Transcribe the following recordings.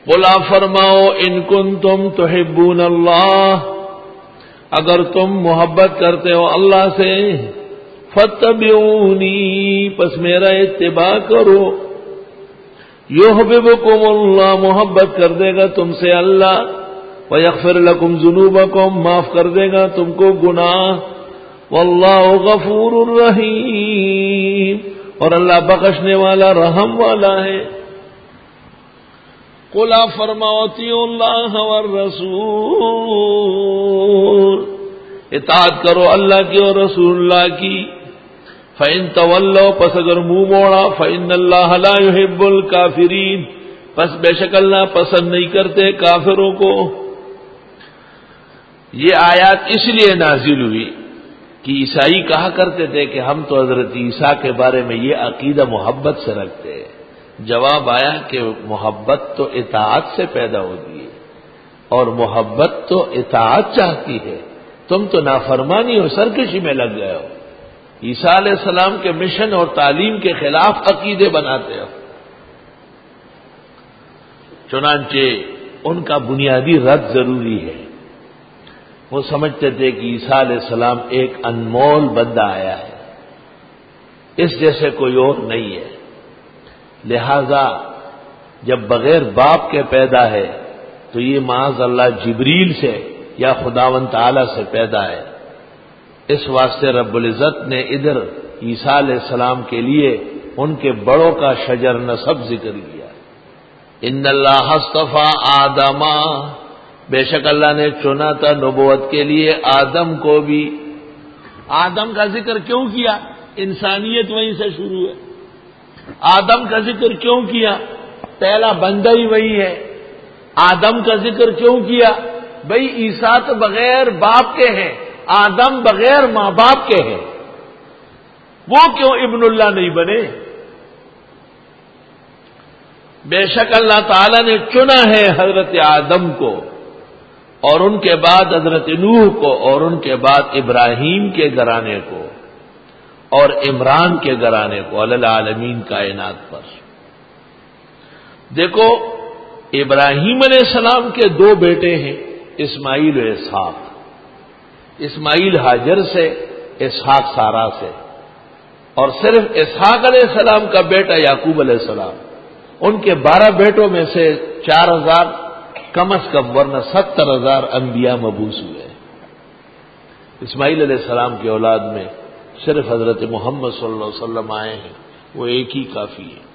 بولا فرماؤ ان کنتم تحبون اللہ، اگر تم محبت کرتے ہو اللہ سے، فاتبعونی، پس میرا اتباع کرو، یحببکم اللہ، محبت کر دے گا تم سے اللہ، ویغفر لکم ذنوبکم، معاف کر دے گا تم کو گناہ، واللہ غفور الرحیم، اور اللہ بخشنے والا رحم والا ہے۔ قل فرماؤ اطیعوا اللہ والرسول، اطاعت کرو اللہ کی اور رسول اللہ کی، فَإِن تَوَلَّوْا، پس اگر منہ موڑا، فَإِنَّ اللَّهَ لَا يُحِبُّ الْكَافِرِينَ، پس بے شک اللہ پسند نہیں کرتے کافروں کو۔ یہ آیات اس لیے نازل ہوئی کہ عیسائی کہا کرتے تھے کہ ہم تو حضرت عیسیٰ کے بارے میں یہ عقیدہ محبت سے رکھتے ہیں۔ جواب آیا کہ محبت تو اطاعت سے پیدا ہوتی ہے، اور محبت تو اطاعت چاہتی ہے، تم تو نافرمانی اور سرکشی میں لگ گئے ہو، عیسیٰ علیہ السلام کے مشن اور تعلیم کے خلاف عقیدے بناتے ہو۔ چنانچہ ان کا بنیادی رد ضروری ہے۔ وہ سمجھتے تھے کہ عیسیٰ علیہ السلام ایک انمول بندہ آیا ہے، اس جیسے کوئی اور نہیں ہے، لہذا جب بغیر باپ کے پیدا ہے تو یہ معاذ اللہ جبریل سے یا خداوند تعالی سے پیدا ہے۔ اس واسطے رب العزت نے ادھر عیسیٰ علیہ السلام کے لیے ان کے بڑوں کا شجر نسب ذکر کیا۔ ان اللہ اصطفیٰ آدم، بے شک اللہ نے چنا تھا نبوت کے لیے آدم کو بھی۔ آدم کا ذکر کیوں کیا؟ انسانیت وہیں سے شروع ہے۔ آدم کا ذکر کیوں کیا؟ پہلا بندہ ہی وہی ہے۔ آدم کا ذکر کیوں کیا؟ بھئی عیسیٰ تو بغیر باپ کے ہیں، آدم بغیر ماں باپ کے ہیں، وہ کیوں ابن اللہ نہیں بنے؟ بے شک اللہ تعالی نے چنا ہے حضرت آدم کو، اور ان کے بعد حضرت نوح کو، اور ان کے بعد ابراہیم کے گھرانے کو، اور عمران کے گھرانے کو علی العالمین کائنات پر۔ دیکھو ابراہیم علیہ السلام کے دو بیٹے ہیں، اسماعیل و اسحاق، اسماعیل ہاجر سے، اسحاق سارا سے، اور صرف اسحاق علیہ السلام کا بیٹا یعقوب علیہ السلام۔ ان کے 12 بیٹوں میں سے 4000 کم از کم، ورنہ 70,000 انبیاء مبعوث ہوئے۔ اسماعیل علیہ السلام کی اولاد میں صرف حضرت محمد صلی اللہ علیہ وسلم آئے ہیں، وہ ایک ہی کافی ہے۔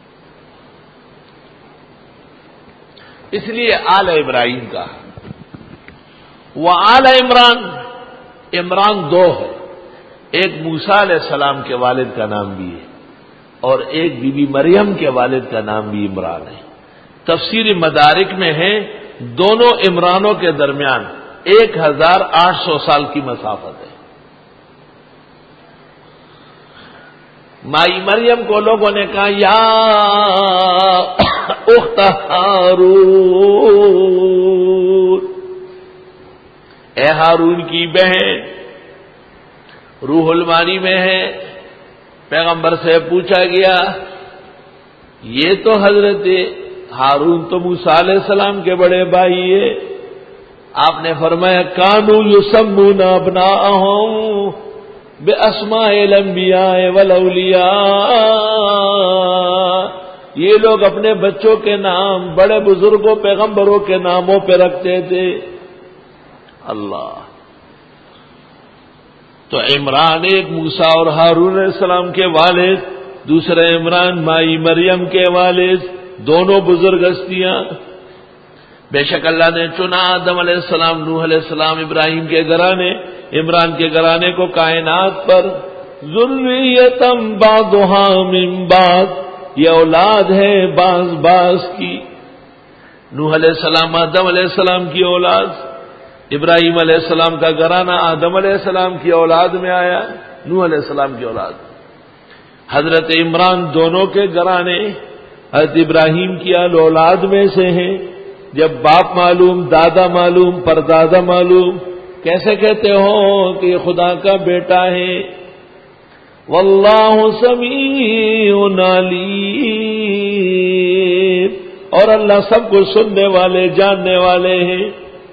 اس لیے آل ابراہیم کا، وہ آل عمران، عمران 2 ہے، ایک موسیٰ علیہ السلام کے والد کا نام بھی ہے، اور ایک بی بی مریم کے والد کا نام بھی عمران ہے۔ تفسیر مدارک میں ہے دونوں عمرانوں کے درمیان 1800 سال کی مسافت ہے۔ مائی مریم کو لوگوں نے کہا یا اخت ہارون، اے ہارون کی بہن، روح المانی میں ہے، پیغمبر سے پوچھا گیا یہ تو حضرت ہارون تو موسیٰ علیہ السلام کے بڑے بھائی ہے، آپ نے فرمایا کانوا یسمون ابناءہم باسماء الانبیاء والاولیاء، یہ لوگ اپنے بچوں کے نام بڑے بزرگوں پیغمبروں کے ناموں پہ رکھتے تھے۔ اللہ، تو عمران ایک موسیٰ اور ہارون علیہ السلام کے والد، دوسرے عمران مائی مریم کے والد، دونوں بزرگ ہستیاں۔ بے شک اللہ نے چنا آدم علیہ السلام، نوح علیہ السلام، ابراہیم کے گھرانے، عمران کے گھرانے کو کائنات پر، ذریۃ بعضھا من بعض، یہ اولاد ہے بعض بعض کی۔ نوح علیہ السلام آدم علیہ السلام کی اولاد، ابراہیم علیہ السلام کا گھرانہ آدم علیہ السلام کی اولاد میں آیا، نوح علیہ السلام کی اولاد۔ حضرت عمران دونوں کے گھرانے حضرت ابراہیم کی اولاد میں سے ہیں۔ جب باپ معلوم، دادا معلوم، پردادا معلوم، کیسے کہتے ہو کہ یہ خدا کا بیٹا ہے؟ واللہ سمیع علیم، اور اللہ سب کو سننے والے جاننے والے ہیں۔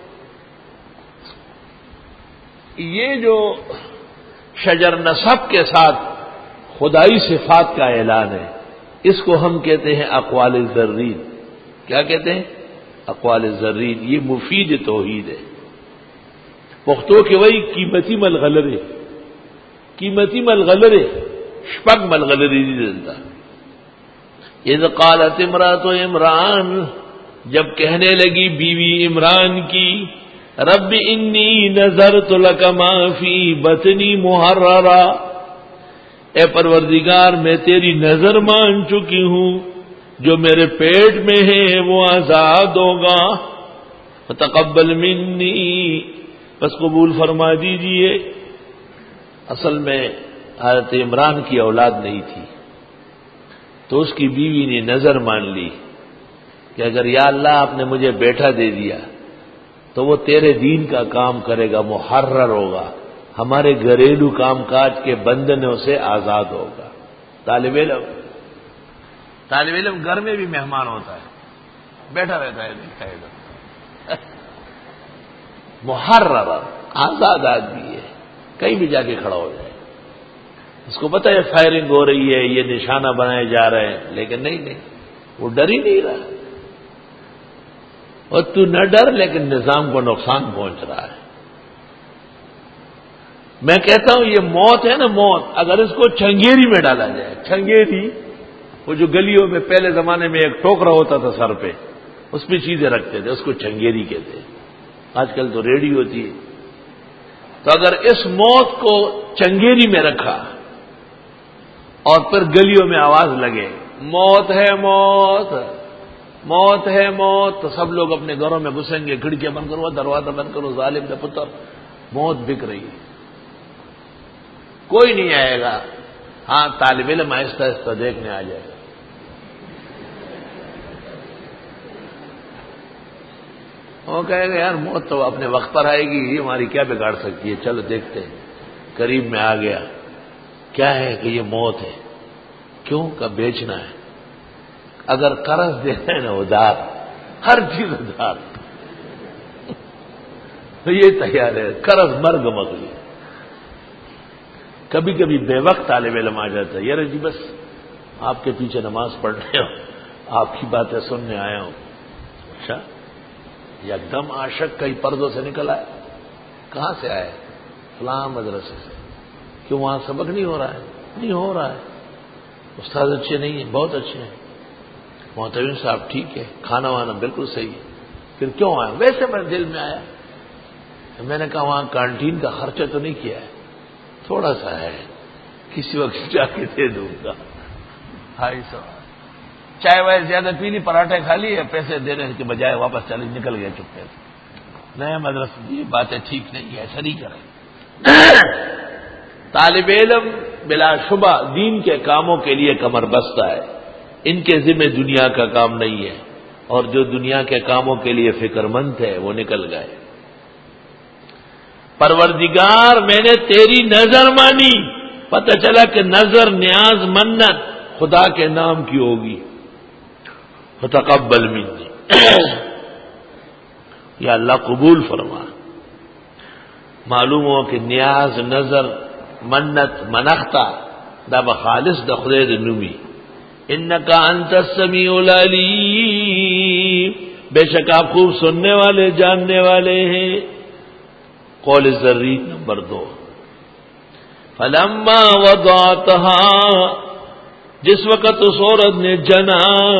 یہ جو شجر نسب کے ساتھ خدائی صفات کا اعلان ہے، اس کو ہم کہتے ہیں اقوال ذرین۔ کیا کہتے ہیں؟ اقوال ذرین۔ یہ مفید توحید ہے۔ پختو کے وہی قیمتی ملغلرے، قیمتی ملغلرے شپگ ملغلری نہیں دیتا۔ اذ قالت امرأۃ عمران، جب کہنے لگی بیوی عمران کی، رب انی نذرت لک ما فی بطنی محررا، اے پروردگار میں تیری نظر مان چکی ہوں، جو میرے پیٹ میں ہے وہ آزاد ہوگا، فتقبل منی، بس قبول فرما دیجئے۔ اصل میں حضرت عمران کی اولاد نہیں تھی، تو اس کی بیوی نے نظر مان لی کہ اگر یا اللہ آپ نے مجھے بیٹا دے دیا تو وہ تیرے دین کا کام کرے گا، محرر ہوگا، ہمارے گھریلو کام کاج کے بندنوں سے آزاد ہوگا۔ طالب علم گھر میں بھی مہمان ہوتا ہے، بیٹھا رہتا ہے، دیکھا ہے محرر، آزاد آدمی ہے، کہیں بھی جا کے کھڑا ہو جائے۔ اس کو پتہ ہے فائرنگ ہو رہی ہے، یہ نشانہ بنائے جا رہے ہیں، لیکن نہیں، وہ ڈر ہی نہیں رہا۔ اور تو نہ ڈر، لیکن نظام کو نقصان پہنچ رہا ہے۔ میں کہتا ہوں یہ موت ہے نا، موت، اگر اس کو چنگیری میں ڈالا جائے، چنگیری، وہ جو گلیوں میں پہلے زمانے میں ایک ٹوکرا ہوتا تھا سر پہ، اس پہ چیزیں رکھتے تھے، اس کو چنگیری کہتے ہیں، آج کل تو ریڈی ہوتی ہے۔ تو اگر اس موت کو چنگیری میں رکھا اور پھر گلیوں میں آواز لگے موت ہے موت، موت ہے موت، تو سب لوگ اپنے گھروں میں گھسیں گے، کھڑکیاں بند کرو، دروازہ بند کرو، ظالم کا پتر، موت بک رہی ہے، کوئی نہیں آئے گا۔ ہاں طالب علم آہستہ آہستہ دیکھنے آ جائے گا۔ وہ کہے گا یار موت تو اپنے وقت پر آئے گی، یہ ہماری کیا بگاڑ سکتی ہے، چلو دیکھتے ہیں۔ قریب میں آ گیا، کیا ہے کہ یہ موت ہے، کیوں کا بیچنا ہے، اگر قرض دینا ہے نا ادھار، ہر چیز ادھار، تو یہ تیار ہے، قرض مرگ مغلی۔ کبھی کبھی بے وقت طالب علم آ جاتا ہے، یار جی بس آپ کے پیچھے نماز پڑھنے ہو، آپ کی باتیں سننے آیا ہوں۔ اچھا، یک دم عاشق کئی پردوں سے نکل آئے، کہاں سے آئے؟ فلاں مدرسے سے۔ کیوں وہاں سبق نہیں ہو رہا ہے؟ نہیں ہو رہا ہے، استاد اچھے نہیں ہیں، بہت اچھے ہیں، محتمم صاحب ٹھیک ہے، کھانا وانا بالکل صحیح ہے، پھر کیوں آئے؟ ویسے میں دل میں آیا، میں نے کہا وہاں کانٹین کا خرچہ تو نہیں کیا ہے؟ تھوڑا سا ہے، کسی وقت جا کے دے دوں گا۔ 250 چائے وائے زیادہ پی لی، پراٹھے کھا لیے، پیسے دینے کے بجائے واپس چلے، نکل گئے چپے سے۔ نئے مدرسے یہ باتیں ٹھیک نہیں ہے، ایسا نہیں کریں۔ طالب علم بلا شبہ دین کے کاموں کے لیے کمر بستہ ہے، ان کے ذمہ دنیا کا کام نہیں ہے، اور جو دنیا کے کاموں کے لیے فکر مند ہے وہ نکل گئے۔ پروردگار میں نے تیری نظر مانی، پتہ چلا کہ نظر، نیاز، منت خدا کے نام کی ہوگی۔ فتقبل منی، یا اللہ قبول فرما۔ معلوم ہو کہ نیاز، نظر، منت، منختہ دا بخالص دخلید نمی، انکا انت السمیع العلیم، بے شک آپ خوب سننے والے جاننے والے ہیں۔ قول ذرین نمبر 2، فلما وضعتها، جس وقت اس عورت نے جنا،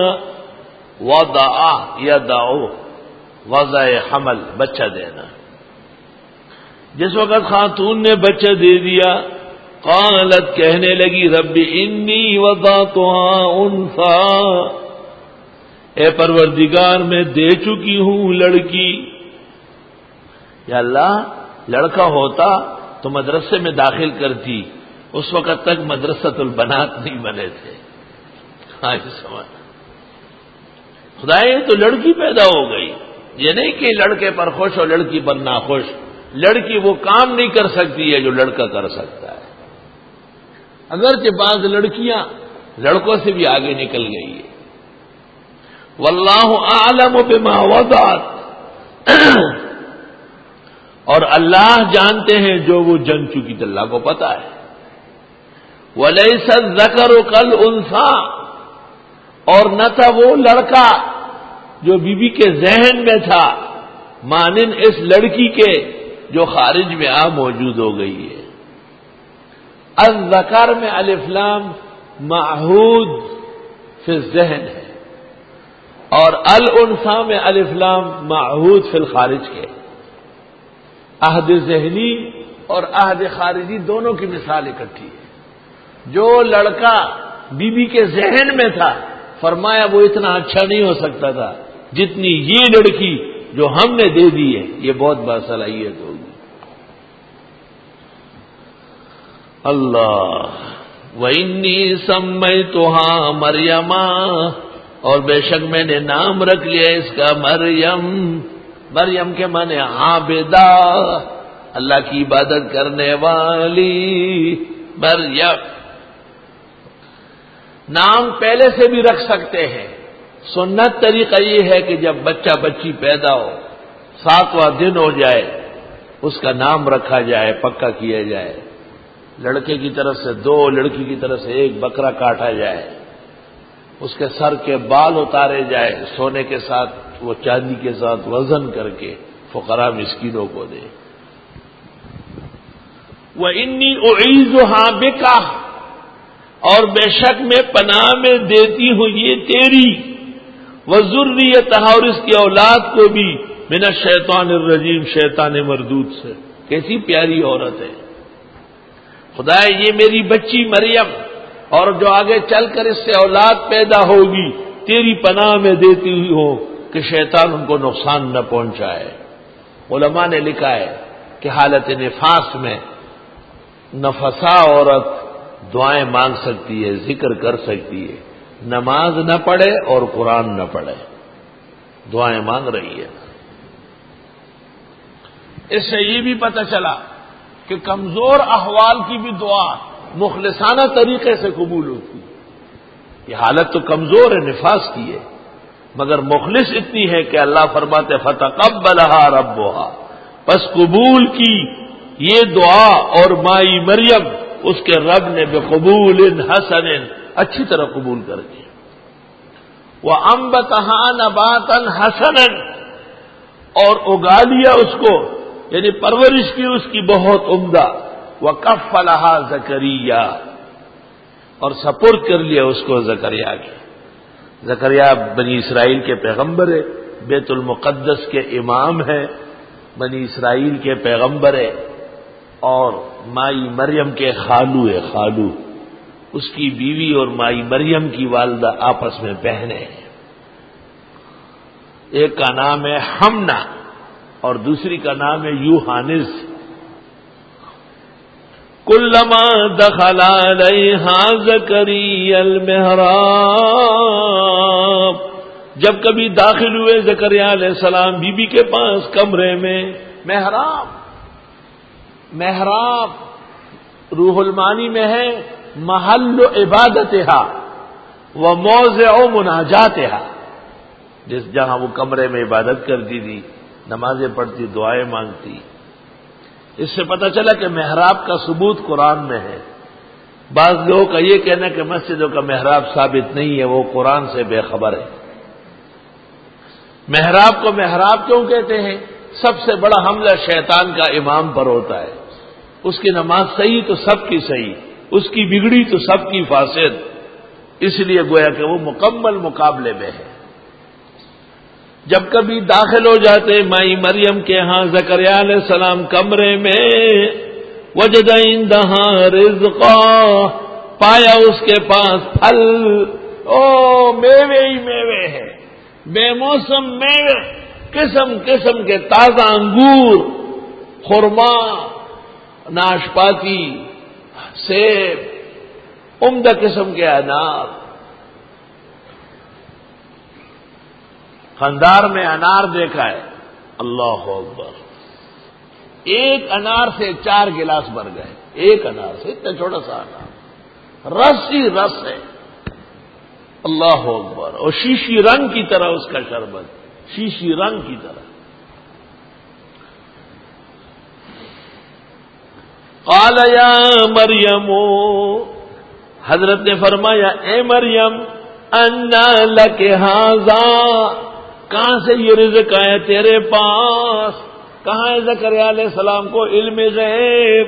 وضع یدعو، وضع حمل، بچہ دینا، جس وقت خاتون نے بچہ دے دیا، قالت، کہنے لگی، رب انی وضعتها انثی، اے پروردگار میں دے چکی ہوں لڑکی۔ یا اللہ لڑکا ہوتا تو مدرسے میں داخل کرتی، اس وقت تک مدرسۃ البنات نہیں بنے تھے۔ ہاں سمجھ، خدا یہ تو لڑکی پیدا ہو گئی، یہ نہیں کہ لڑکے پر خوش اور لڑکی پر ناخوش، لڑکی وہ کام نہیں کر سکتی ہے جو لڑکا کر سکتا ہے، اگرچہ بعض لڑکیاں لڑکوں سے بھی آگے نکل گئی ہے۔ واللہ اعلم بما وضعت، اور اللہ جانتے ہیں جو وہ جن چکی، تو اللہ کو پتا ہے۔ وَلَيْسَ الذَّكَرُ كَالْأُنثَىٰ، اور نہ تھا وہ لڑکا جو بی بی کے ذہن میں تھا، مانند اس لڑکی کے جو خارج میں موجود ہو گئی ہے۔ الذکر میں الف لام معہود فی الذہن ہے، اور الانثیٰ میں الف لام معہود فی الخارج کے۔ عہد ذہنی اور عہد خارجی دونوں کی مثال اکٹھی ہے۔ جو لڑکا بی بی کے ذہن میں تھا، فرمایا وہ اتنا اچھا نہیں ہو سکتا تھا جتنی یہ لڑکی جو ہم نے دے دی ہے، یہ بہت باصلاحیت ہوگی۔ اللہ وَإِنِّي سَمَّيْتُهَا مَرْيَمَا، اور بے شک میں نے نام رکھ لیا اس کا مریم۔ مریم کے معنی عابدہ، اللہ کی عبادت کرنے والی مریم۔ نام پہلے سے بھی رکھ سکتے ہیں، سنت طریقہ یہ ہے کہ جب بچہ بچی پیدا ہو، 7واں دن ہو جائے، اس کا نام رکھا جائے، پکا کیا جائے۔ لڑکے کی طرف سے 2، لڑکی کی طرف سے 1 بکرا کاٹا جائے، اس کے سر کے بال اتارے جائے، سونے کے ساتھ وہ چاندی کے ساتھ وزن کر کے فقراء مسکینوں کو دے۔ وَإِنِّي أُعِيذُهَا بِكَ، اور بے شک میں پناہ میں دیتی ہوں یہ تیری، وَذُرِّيَّتَهَا، اور اس کی اولاد کو بھی، مِنَ الشَّيْطَانِ الرَّجِيمِ، شیطان مردود سے۔ کیسی پیاری عورت ہے خدا، یہ میری بچی مریم، اور جو آگے چل کر اس سے اولاد پیدا ہوگی، تیری پناہ میں دیتی ہوئی ہوں کہ شیطان ان کو نقصان نہ پہنچائے۔ علماء نے لکھا ہے کہ حالت نفاس میں نفسا عورت دعائیں مانگ سکتی ہے، ذکر کر سکتی ہے، نماز نہ پڑھے اور قرآن نہ پڑھے، دعائیں مانگ رہی ہے۔ اس سے یہ بھی پتہ چلا کہ کمزور احوال کی بھی دعا مخلصانہ طریقے سے قبول ہوتی ہے۔ یہ حالت تو کمزور ہے، نفاس کی ہے، مگر مخلص اتنی ہے کہ اللہ فرماتے فتقبلها ربها، پس قبول کی یہ دعا اور مائی مریم اس کے رب نے بقبول حسن، اچھی طرح قبول کر کے۔ وَأَنبَتَهَا نَبَاتًا حَسَنًا، اور اگا لیا اس کو، یعنی پرورش کی اس کی بہت عمدہ۔ وَكَفَّلَهَا زَكَرِيَّا، اور سپرد کر لیا اس کو زکریا کے۔ زکریا بنی اسرائیل کے پیغمبر ہے، بیت المقدس کے امام ہے، بنی اسرائیل کے پیغمبر ہے، اور مائی مریم کے خالو ہے، خالو، اس کی بیوی اور مائی مریم کی والدہ آپس میں بہنیں ہیں۔ ایک کا نام ہے حمنا اور دوسری کا نام ہے یوحانس۔ کلما دخل علیہا زکریا المحراب، جب کبھی داخل ہوئے زکریا علیہ السلام بی بی کے پاس کمرے میں، محراب، محراب روح المانی میں ہے محل عبادتہا و موضع مناجاتہا، جس جہاں وہ کمرے میں عبادت کرتی تھی، نمازیں پڑھتی، دعائیں مانگتی۔ اس سے پتہ چلا کہ محراب کا ثبوت قرآن میں ہے۔ بعض لوگوں کا یہ کہنا کہ مسجدوں کا محراب ثابت نہیں ہے، وہ قرآن سے بے خبر ہے۔ محراب کو محراب کیوں کہتے ہیں؟ سب سے بڑا حملہ شیطان کا امام پر ہوتا ہے، اس کی نماز صحیح تو سب کی صحیح، اس کی بگڑی تو سب کی فاسد، اس لیے گویا کہ وہ مکمل مقابلے میں ہے۔ جب کبھی داخل ہو جاتے مائی مریم کے ہاں زکریا علیہ السلام کمرے میں، وجد عندہا رزقا، پایا اس کے پاس پھل، میوے ہی میوے ہے، بے موسم میوے، قسم قسم کے تازہ انگور، خرما، ناشپاتی، سیب، عمدہ قسم کے انار۔ خندار میں انار دیکھا ہے، اللہ اکبر، ایک انار سے 4 گلاس بھر گئے، ایک انار سے، اتنا چھوٹا سا انار، رس ہی رس ہے۔ اللہ اکبر، اور شیشی رنگ کی طرح اس کا شربت، شیشی رنگ کی طرح. قال یا مریم، حضرت نے فرمایا اے مریم، انا لک ھذا، کہاں سے یہ رزق آیا تیرے پاس؟ کہاں ہے زکریا علیہ السلام کو علم غیب؟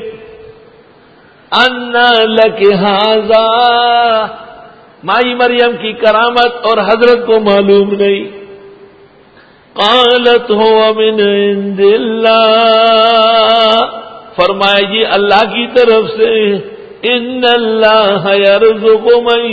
انا لک ھذا، مائی مریم کی کرامت اور حضرت کو معلوم نہیں. قالت هو من عند اللہ، فرمایا جی اللہ کی طرف سے. ان اللہ یرزق من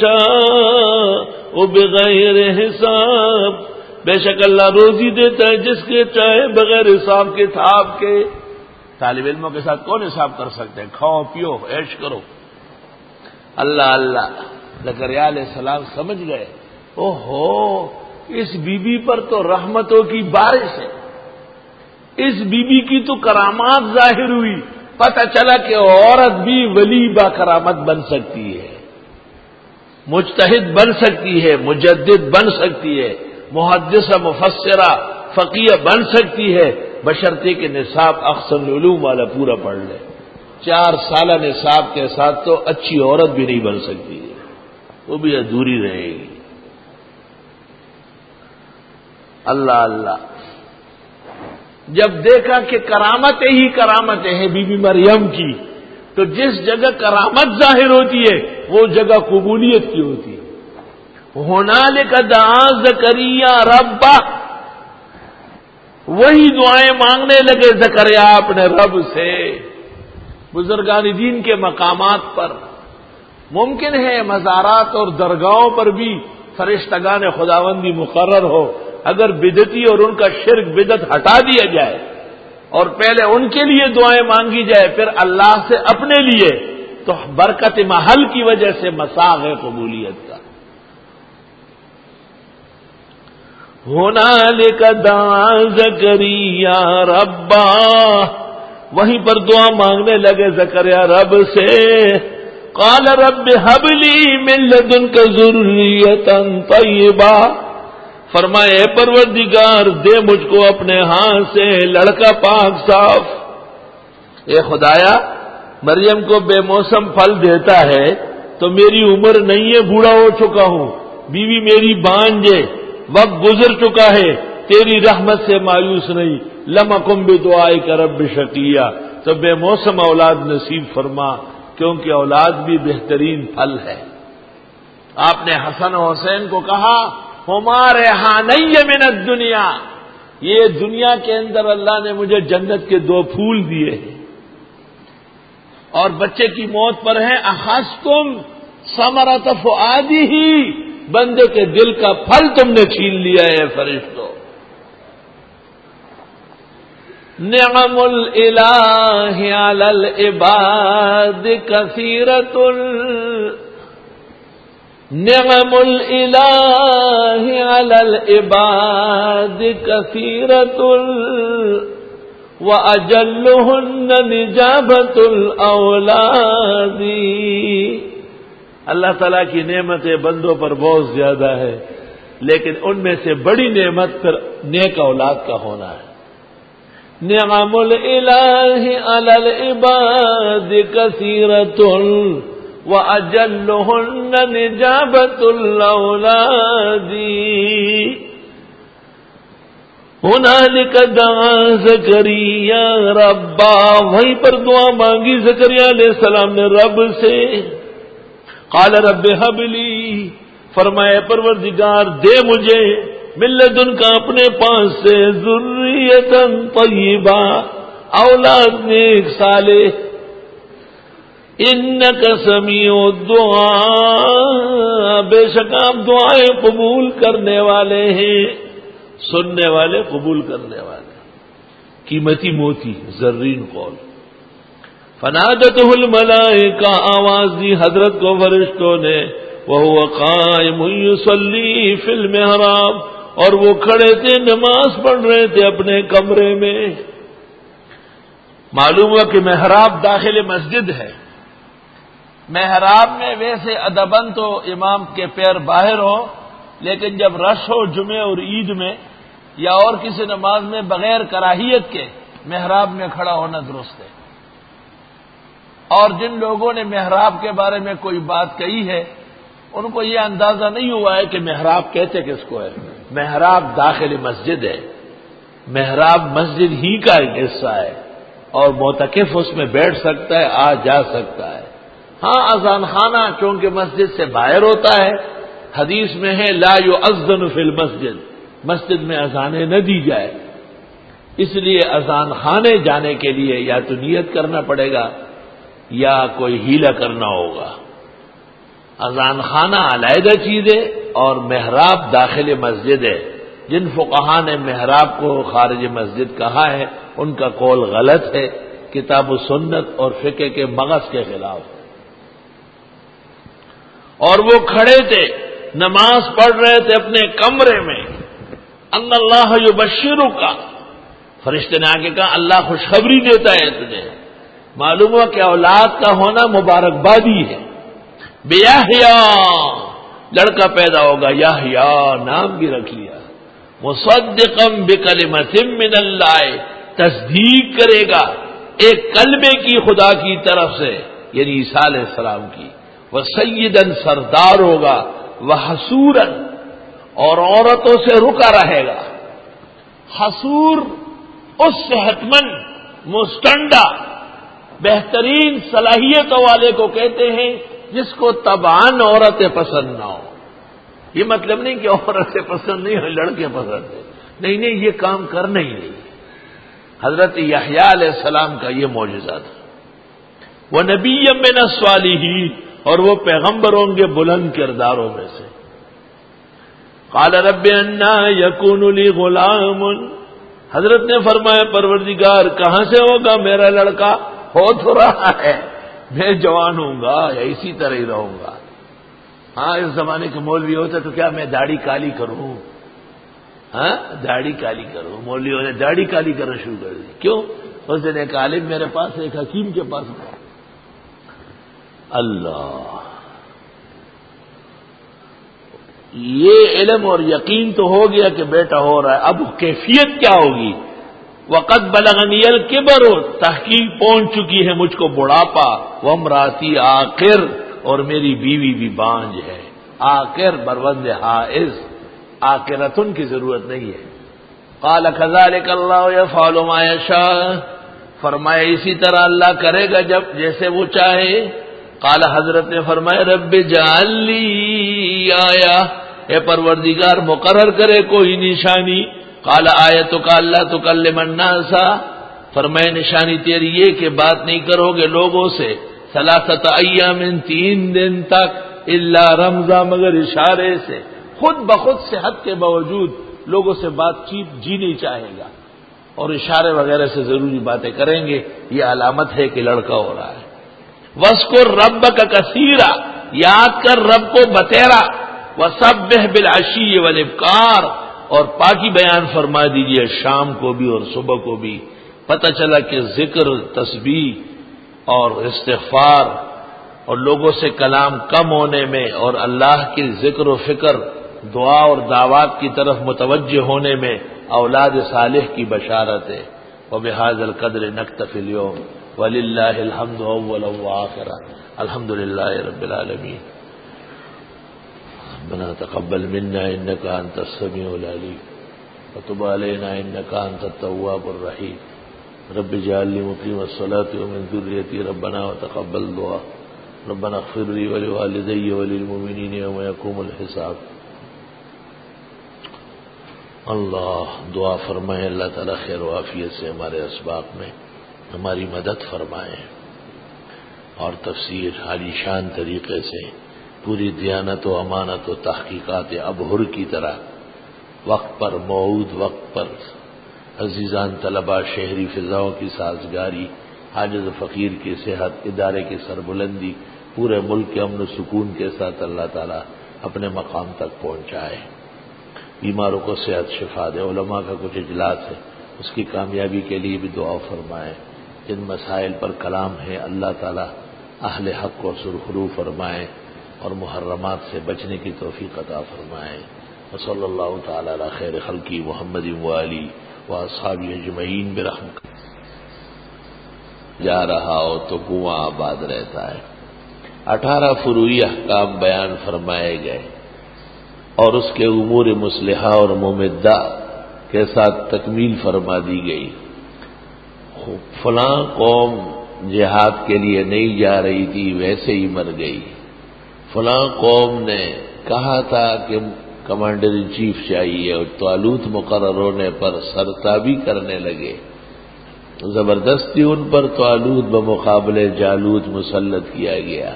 یشاء بغیر حساب، بے شک اللہ روزی دیتا ہے جس کے چاہے بغیر حساب کے تھاپ کے. طالب علموں کے ساتھ کون حساب کر سکتے ہیں؟ کھاؤ پیو عیش کرو. اللہ اللہ. زکریا علیہ السلام سمجھ گئے، اوہو اس بی بی پر تو رحمتوں کی بارش ہے، اس بی بی کی تو کرامات ظاہر ہوئی. پتہ چلا کہ عورت بھی ولی با کرامت بن سکتی ہے، مجتہد بن سکتی ہے، مجدد بن سکتی ہے، محدثہ مفسرہ فقیہ بن سکتی ہے، بشرطے کہ نصاب احسن العلوم والا پورا پڑھ لے. 4 سالہ نصاب کے ساتھ تو اچھی عورت بھی نہیں بن سکتی ہے، وہ بھی ادھوری رہے گی. اللہ اللہ. جب دیکھا کہ کرامتیں ہی کرامتیں ہیں بی بی مریم کی، تو جس جگہ کرامت ظاہر ہوتی ہے وہ جگہ قبولیت کی ہوتی ہے. ہنالک دعا زکریا ربہ، وہی دعائیں مانگنے لگے زکریا اپنے رب سے. بزرگان دین کے مقامات پر ممکن ہے مزارات اور درگاہوں پر بھی فرشتگان خداوندی مقرر ہو، اگر بدعتی اور ان کا شرک بدعت ہٹا دیا جائے اور پہلے ان کے لیے دعائیں مانگی جائے پھر اللہ سے اپنے لیے، تو برکت محل کی وجہ سے مساغ ہے قبولیت کا. ہنالک دعا زکریا ربہ، وہیں پر دعا مانگنے لگے زکریا رب سے. قال رب هب لي من لدنك ذرية طيبة، فرمائے اے پروردگار دے مجھ کو اپنے ہاتھ سے لڑکا پاک صاف. اے خدایا مریم کو بے موسم پھل دیتا ہے تو میری عمر نہیں ہے، بوڑھا ہو چکا ہوں، بیوی میری بانجھے، وقت گزر چکا ہے، تیری رحمت سے مایوس نہیں. لم اکن بدعائک رب شقیہ، تو بے موسم اولاد نصیب فرما، کیونکہ اولاد بھی بہترین پھل ہے. آپ نے حسن و حسین کو کہا ہمارے ریحانی من الدنیا، یہ دنیا کے اندر اللہ نے مجھے جنت کے 2 پھول دیے ہیں. اور بچے کی موت پر ہے اخذتم ثمرۃ فؤادہ، بندے کے دل کا پھل تم نے چھین لیا ہے فرشتوں. نعم الالہ علی العباد کثیرۃ، نعم الالہ علی العباد کثیرۃ واجلہن نجابۃ الاولاد. اللہ تعالیٰ کی نعمتیں بندوں پر بہت زیادہ ہے، لیکن ان میں سے بڑی نعمت پھر نیک اولاد کا ہونا ہے. نعم الالہ علی العباد کثیرۃ وَأَجَلُّهُنَّ نِجَابَةُ الْأَوْلَادِ. هُنَالِكَ دَعَا زَكَرِيَّا رَبَّهُ، وہیں پر دعا مانگی زکریا علیہ السلام نے رب سے. قال رب هب لي، فرمائے پروردگار دے مجھے من لدنک اپنے پاس سے ذریۃ طیبہ، اولاد نیک صالح. انک سمیع الدعاء، بے شک آپ دعائیں قبول کرنے والے ہیں، سننے والے قبول کرنے والے. قیمتی موتی زرین قول. فنادتہ الملائکہ، آواز دی حضرت کو فرشتوں نے. وہو قائم یصلی فی المحراب، اور وہ کھڑے تھے نماز پڑھ رہے تھے اپنے کمرے میں. معلوم ہوا کہ محراب داخل مسجد ہے. محراب میں ویسے ادباً تو امام کے پیر باہر ہو، لیکن جب رش ہو جمعے اور عید میں یا اور کسی نماز میں بغیر کراہیت کے محراب میں کھڑا ہونا درست ہے۔ اور جن لوگوں نے محراب کے بارے میں کوئی بات کہی ہے ان کو یہ اندازہ نہیں ہوا ہے کہ محراب کہتے کس کو ہے۔ محراب داخل مسجد ہے، محراب مسجد ہی کا ایک حصہ ہے اور معتکف اس میں بیٹھ سکتا ہے، آ جا سکتا ہے۔ ہاں اذان خانہ چونکہ مسجد سے باہر ہوتا ہے، حدیث میں ہے لا یؤذن فی المسجد، مسجد میں اذانیں نہ دی جائے، اس لیے اذان خانے جانے کے لیے یا تو نیت کرنا پڑے گا یا کوئی ہیلا کرنا ہوگا۔ اذان خانہ علیحدہ چیز ہے اور محراب داخل مسجد ہے۔ جن فقہا نے محراب کو خارج مسجد کہا ہے ان کا قول غلط ہے، کتاب و سنت اور فقہ کے مغز کے خلاف ہے۔ اور وہ کھڑے تھے، نماز پڑھ رہے تھے اپنے کمرے میں، ان اللہ یبشرک، فرشتے نے آگے کہا اللہ خوشخبری دیتا ہے تجھے، معلوم ہوا کہ اولاد کا ہونا مبارکبادی ہے۔ بیحیا، لڑکا پیدا ہوگا، یحیا نام بھی رکھ لیا، مصدقا بکلمۃ من اللہ، تصدیق کرے گا ایک کلمے کی خدا کی طرف سے، یعنی عیسیٰ علیہ السلام کی، وسیداً سردار ہوگا، وحسوراً اور عورتوں سے رکا رہے گا۔ حسور اس صحت مند، مستنڈا، بہترین صلاحیتوں والے کو کہتے ہیں جس کو طبعاً عورتیں پسند نہ ہو۔ یہ مطلب نہیں کہ عورتیں پسند نہیں ہو، لڑکے پسند ہیں، نہیں نہیں، یہ کام کرنا ہی نہیں۔ حضرت یحییٰ علیہ السلام کا یہ معجزہ تھا۔ وہ نبی من الصالحین، اور وہ پیغمبر ہوں گے بلند کرداروں میں سے۔ قال رب انا یکون لی غلام، حضرت نے فرمایا پروردگار کہاں سے ہوگا میرا لڑکا، ہو تو رہا ہے، میں جوان ہوں گا یا اسی طرح ہی رہوں گا۔ ہاں اس زمانے کے مولوی ہوتے تو کیا میں داڑھی کالی کروں، ہاں داڑھی کالی کروں، مولویوں نے داڑھی کالی کرنا شروع کر دی۔ کیوں؟ اس دن ایک عالم میرے پاس، ایک حکیم کے پاس گیا، اللہ، یہ علم اور یقین تو ہو گیا کہ بیٹا ہو رہا ہے، اب کیفیت کیا ہوگی؟ وقت بلغنی الکبر، تحقیق پہنچ چکی ہے مجھ کو بڑھاپا، وامراتی عاقر، اور میری بیوی بھی بانج ہے۔ عاقر بربند حائز، عاقرتن کی ضرورت نہیں ہے۔ قال کذالک اللہ یفعل ما یشاء، فرمایا اسی طرح اللہ کرے گا جب جیسے وہ چاہے۔ قال حضرت نے فرمایا رب اجعل لی آیا، اے پروردگار مقرر کرے کوئی نشانی۔ قال آیتک اللہ تکلم الناس، فرمایا نشانی تیری یہ کہ بات نہیں کرو گے لوگوں سے، ثلاثۃ ایام، 3 دن تک، الا رمزا، مگر اشارے سے، خود بخود صحت کے باوجود لوگوں سے بات چیت جی نہیں چاہے گا اور اشارے وغیرہ سے ضروری باتیں کریں گے، یہ علامت ہے کہ لڑکا ہو رہا ہے۔ وَاذْكُرْ رَبَّكَ كَثِيرًا، یاد کر رب کو بتیرا، وَسَبِّحْ بِالْعَشِيِّ وَالْإِبْكَارِ، اور پاکی بیان فرما دیجئے شام کو بھی اور صبح کو بھی۔ پتہ چلا کہ ذکر، تسبیح اور استغفار اور لوگوں سے کلام کم ہونے میں اور اللہ کی ذکر و فکر، دعا اور دعوات کی طرف متوجہ ہونے میں اولاد صالح کی بشارت ہے۔ وبهذا القدر نکتفی اليوم، وللہ الحمد اولا وآخرا، الحمد للہ رب العالمین۔ ربنا تقبل منا انك انت السميع العليم وتب علينا انك انت التواب الرحيم، رب اجعلني مقيم الصلاة ومن ذريتي ربنا وتقبل دعاء، ربنا اغفر لي ولوالدي وللمؤمنين يوم يقوم الحساب۔ اللہ دعا فرمائے اللہ تعالیٰ خیر و عافیت سے ہمارے اسباق میں ہماری مدد فرمائے اور تفسیر عالی شان طریقے سے پوری دیانت و امانت و تحقیقات ابہر کی طرح وقت پر موعود وقت پر عزیزان طلباء شہری فضاؤں کی سازگاری، عاجز فقیر کی صحت، ادارے کی سربلندی، پورے ملک کے امن و سکون کے ساتھ اللہ تعالیٰ اپنے مقام تک پہنچائے۔ بیماروں کو صحت شفا دے، علماء کا کچھ اجلاس ہے اس کی کامیابی کے لیے بھی دعا فرمائے۔ جن مسائل پر کلام ہے اللہ تعالیٰ اہل حق کو سرخرو فرمائے اور محرمات سے بچنے کی توفیق عطا فرمائے. وصلی اللہ تعالی علی خیر خلقی محمد وآلہ واصحابہ اجمعین برحمتک. جا رہا ہو تو کنواں آباد رہتا ہے. 18 فروعی احکام بیان فرمائے گئے اور اس کے امور مصلحہ اور ممدہ کے ساتھ تکمیل فرما دی گئی. فلاں قوم جہاد کے لیے نہیں جا رہی تھی، ویسے ہی مر گئی. فلاں قوم نے کہا تھا کہ کمانڈر ان چیف چاہیے اور طالوت مقرر ہونے پر سرتابی کرنے لگے. زبردستی ان پر طالوت بمقابلے جالوت مسلط کیا گیا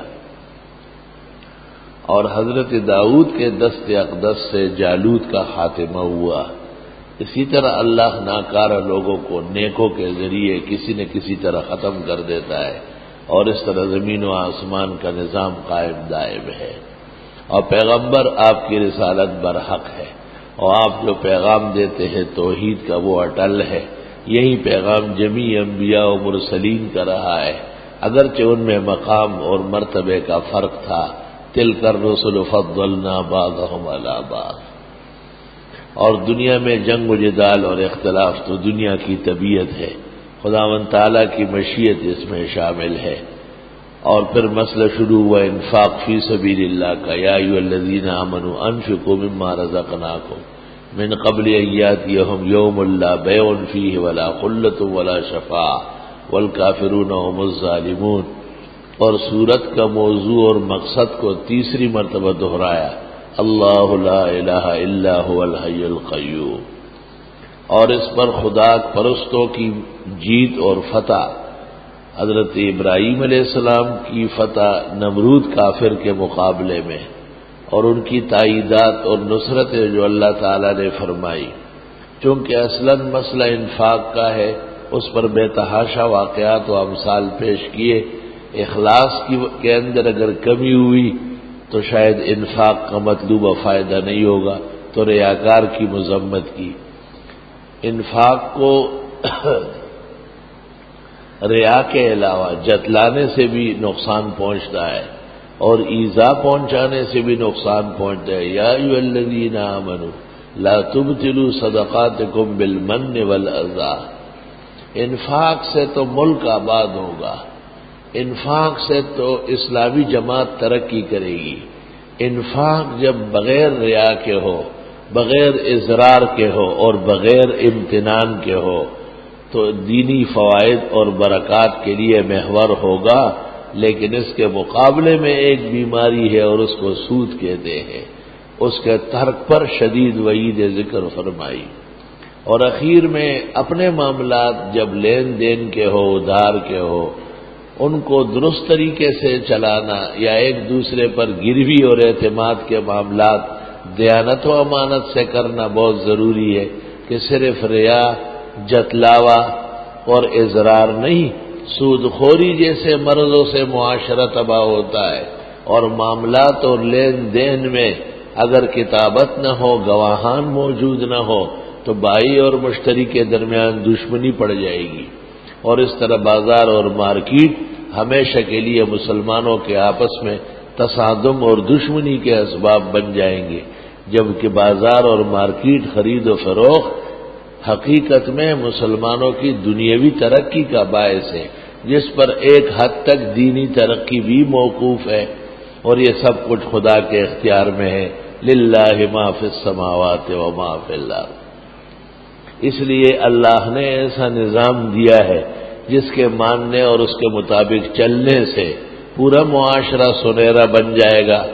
اور حضرت داؤد کے دست اقدس سے جالوت کا خاتمہ ہوا. اسی طرح اللہ ناکارہ لوگوں کو نیکوں کے ذریعے کسی نہ کسی طرح ختم کر دیتا ہے اور اس طرح زمین و آسمان کا نظام قائم دائم ہے. اور پیغمبر آپ کی رسالت برحق ہے اور آپ جو پیغام دیتے ہیں توحید کا وہ اٹل ہے. یہی پیغام جمیع انبیاء و مرسلین کا رہا ہے، اگرچہ ان میں مقام اور مرتبے کا فرق تھا. تلک الرسل فضلنا بعضهم علی بعض. اور دنیا میں جنگ و جدال اور اختلاف تو دنیا کی طبیعت ہے، خداوند تعالیٰ کی مشیت اس میں شامل ہے. اور پھر مسئلہ شروع ہوا انفاق فی سبیل اللہ کا. یا ایھا الذین آمنوا انفقوا مما رزقناکم من قبل ان یاتیہم یوم لا بیع فیہ ولا خلۃ ولا شفاعۃ والکافرون هم الظالمون. اور سورت کا موضوع اور مقصد کو تیسری مرتبہ دہرایا، اللہ لا الہ الا هو الحی القیوم. اور اس پر خدا پرستوں کی جیت اور فتح، حضرت ابراہیم علیہ السلام کی فتح نمرود کافر کے مقابلے میں اور ان کی تائیدات اور نصرتیں جو اللہ تعالی نے فرمائی. چونکہ اصلاً مسئلہ انفاق کا ہے، اس پر بے تحاشا واقعات و امثال پیش کیے. اخلاص کے اندر اگر کمی ہوئی تو شاید انفاق کا مطلوبہ فائدہ نہیں ہوگا، تو ریاکار کی مذمت کی. انفاق کو ریا کے علاوہ جتلانے سے بھی نقصان پہنچتا ہے اور ایذا پہنچانے سے بھی نقصان پہنچتا ہے. یا ایھا الذین آمنوا لا تبطلوا صدقاتکم بالمن والاذی. انفاق سے تو ملک آباد ہوگا، انفاق سے تو اسلامی جماعت ترقی کرے گی. انفاق جب بغیر ریا کے ہو، بغیر اضرار کے ہو اور بغیر امتنان کے ہو تو دینی فوائد اور برکات کے لیے محور ہوگا. لیکن اس کے مقابلے میں ایک بیماری ہے اور اس کو سود کہتے ہیں. اس کے ترک پر شدید وعید ذکر فرمائی. اور اخیر میں اپنے معاملات جب لین دین کے ہو، ادھار کے ہو، ان کو درست طریقے سے چلانا یا ایک دوسرے پر گروی اور اعتماد کے معاملات دیانت و امانت سے کرنا بہت ضروری ہے کہ صرف ریا، جتلاوا اور اضرار نہیں. سود خوری جیسے مرضوں سے معاشرہ تباہ ہوتا ہے اور معاملات اور لین دین میں اگر کتابت نہ ہو، گواہان موجود نہ ہو تو بائی اور مشتری کے درمیان دشمنی پڑ جائے گی. اور اس طرح بازار اور مارکیٹ ہمیشہ کے لیے مسلمانوں کے آپس میں تصادم اور دشمنی کے اسباب بن جائیں گے. جبکہ بازار اور مارکیٹ خرید و فروخت حقیقت میں مسلمانوں کی دنیاوی ترقی کا باعث ہے، جس پر ایک حد تک دینی ترقی بھی موقوف ہے. اور یہ سب کچھ خدا کے اختیار میں ہے. للہ ما فی السماوات و ما فی الارض. اس لیے اللہ نے ایسا نظام دیا ہے جس کے ماننے اور اس کے مطابق چلنے سے پورا معاشرہ سنہرا بن جائے گا.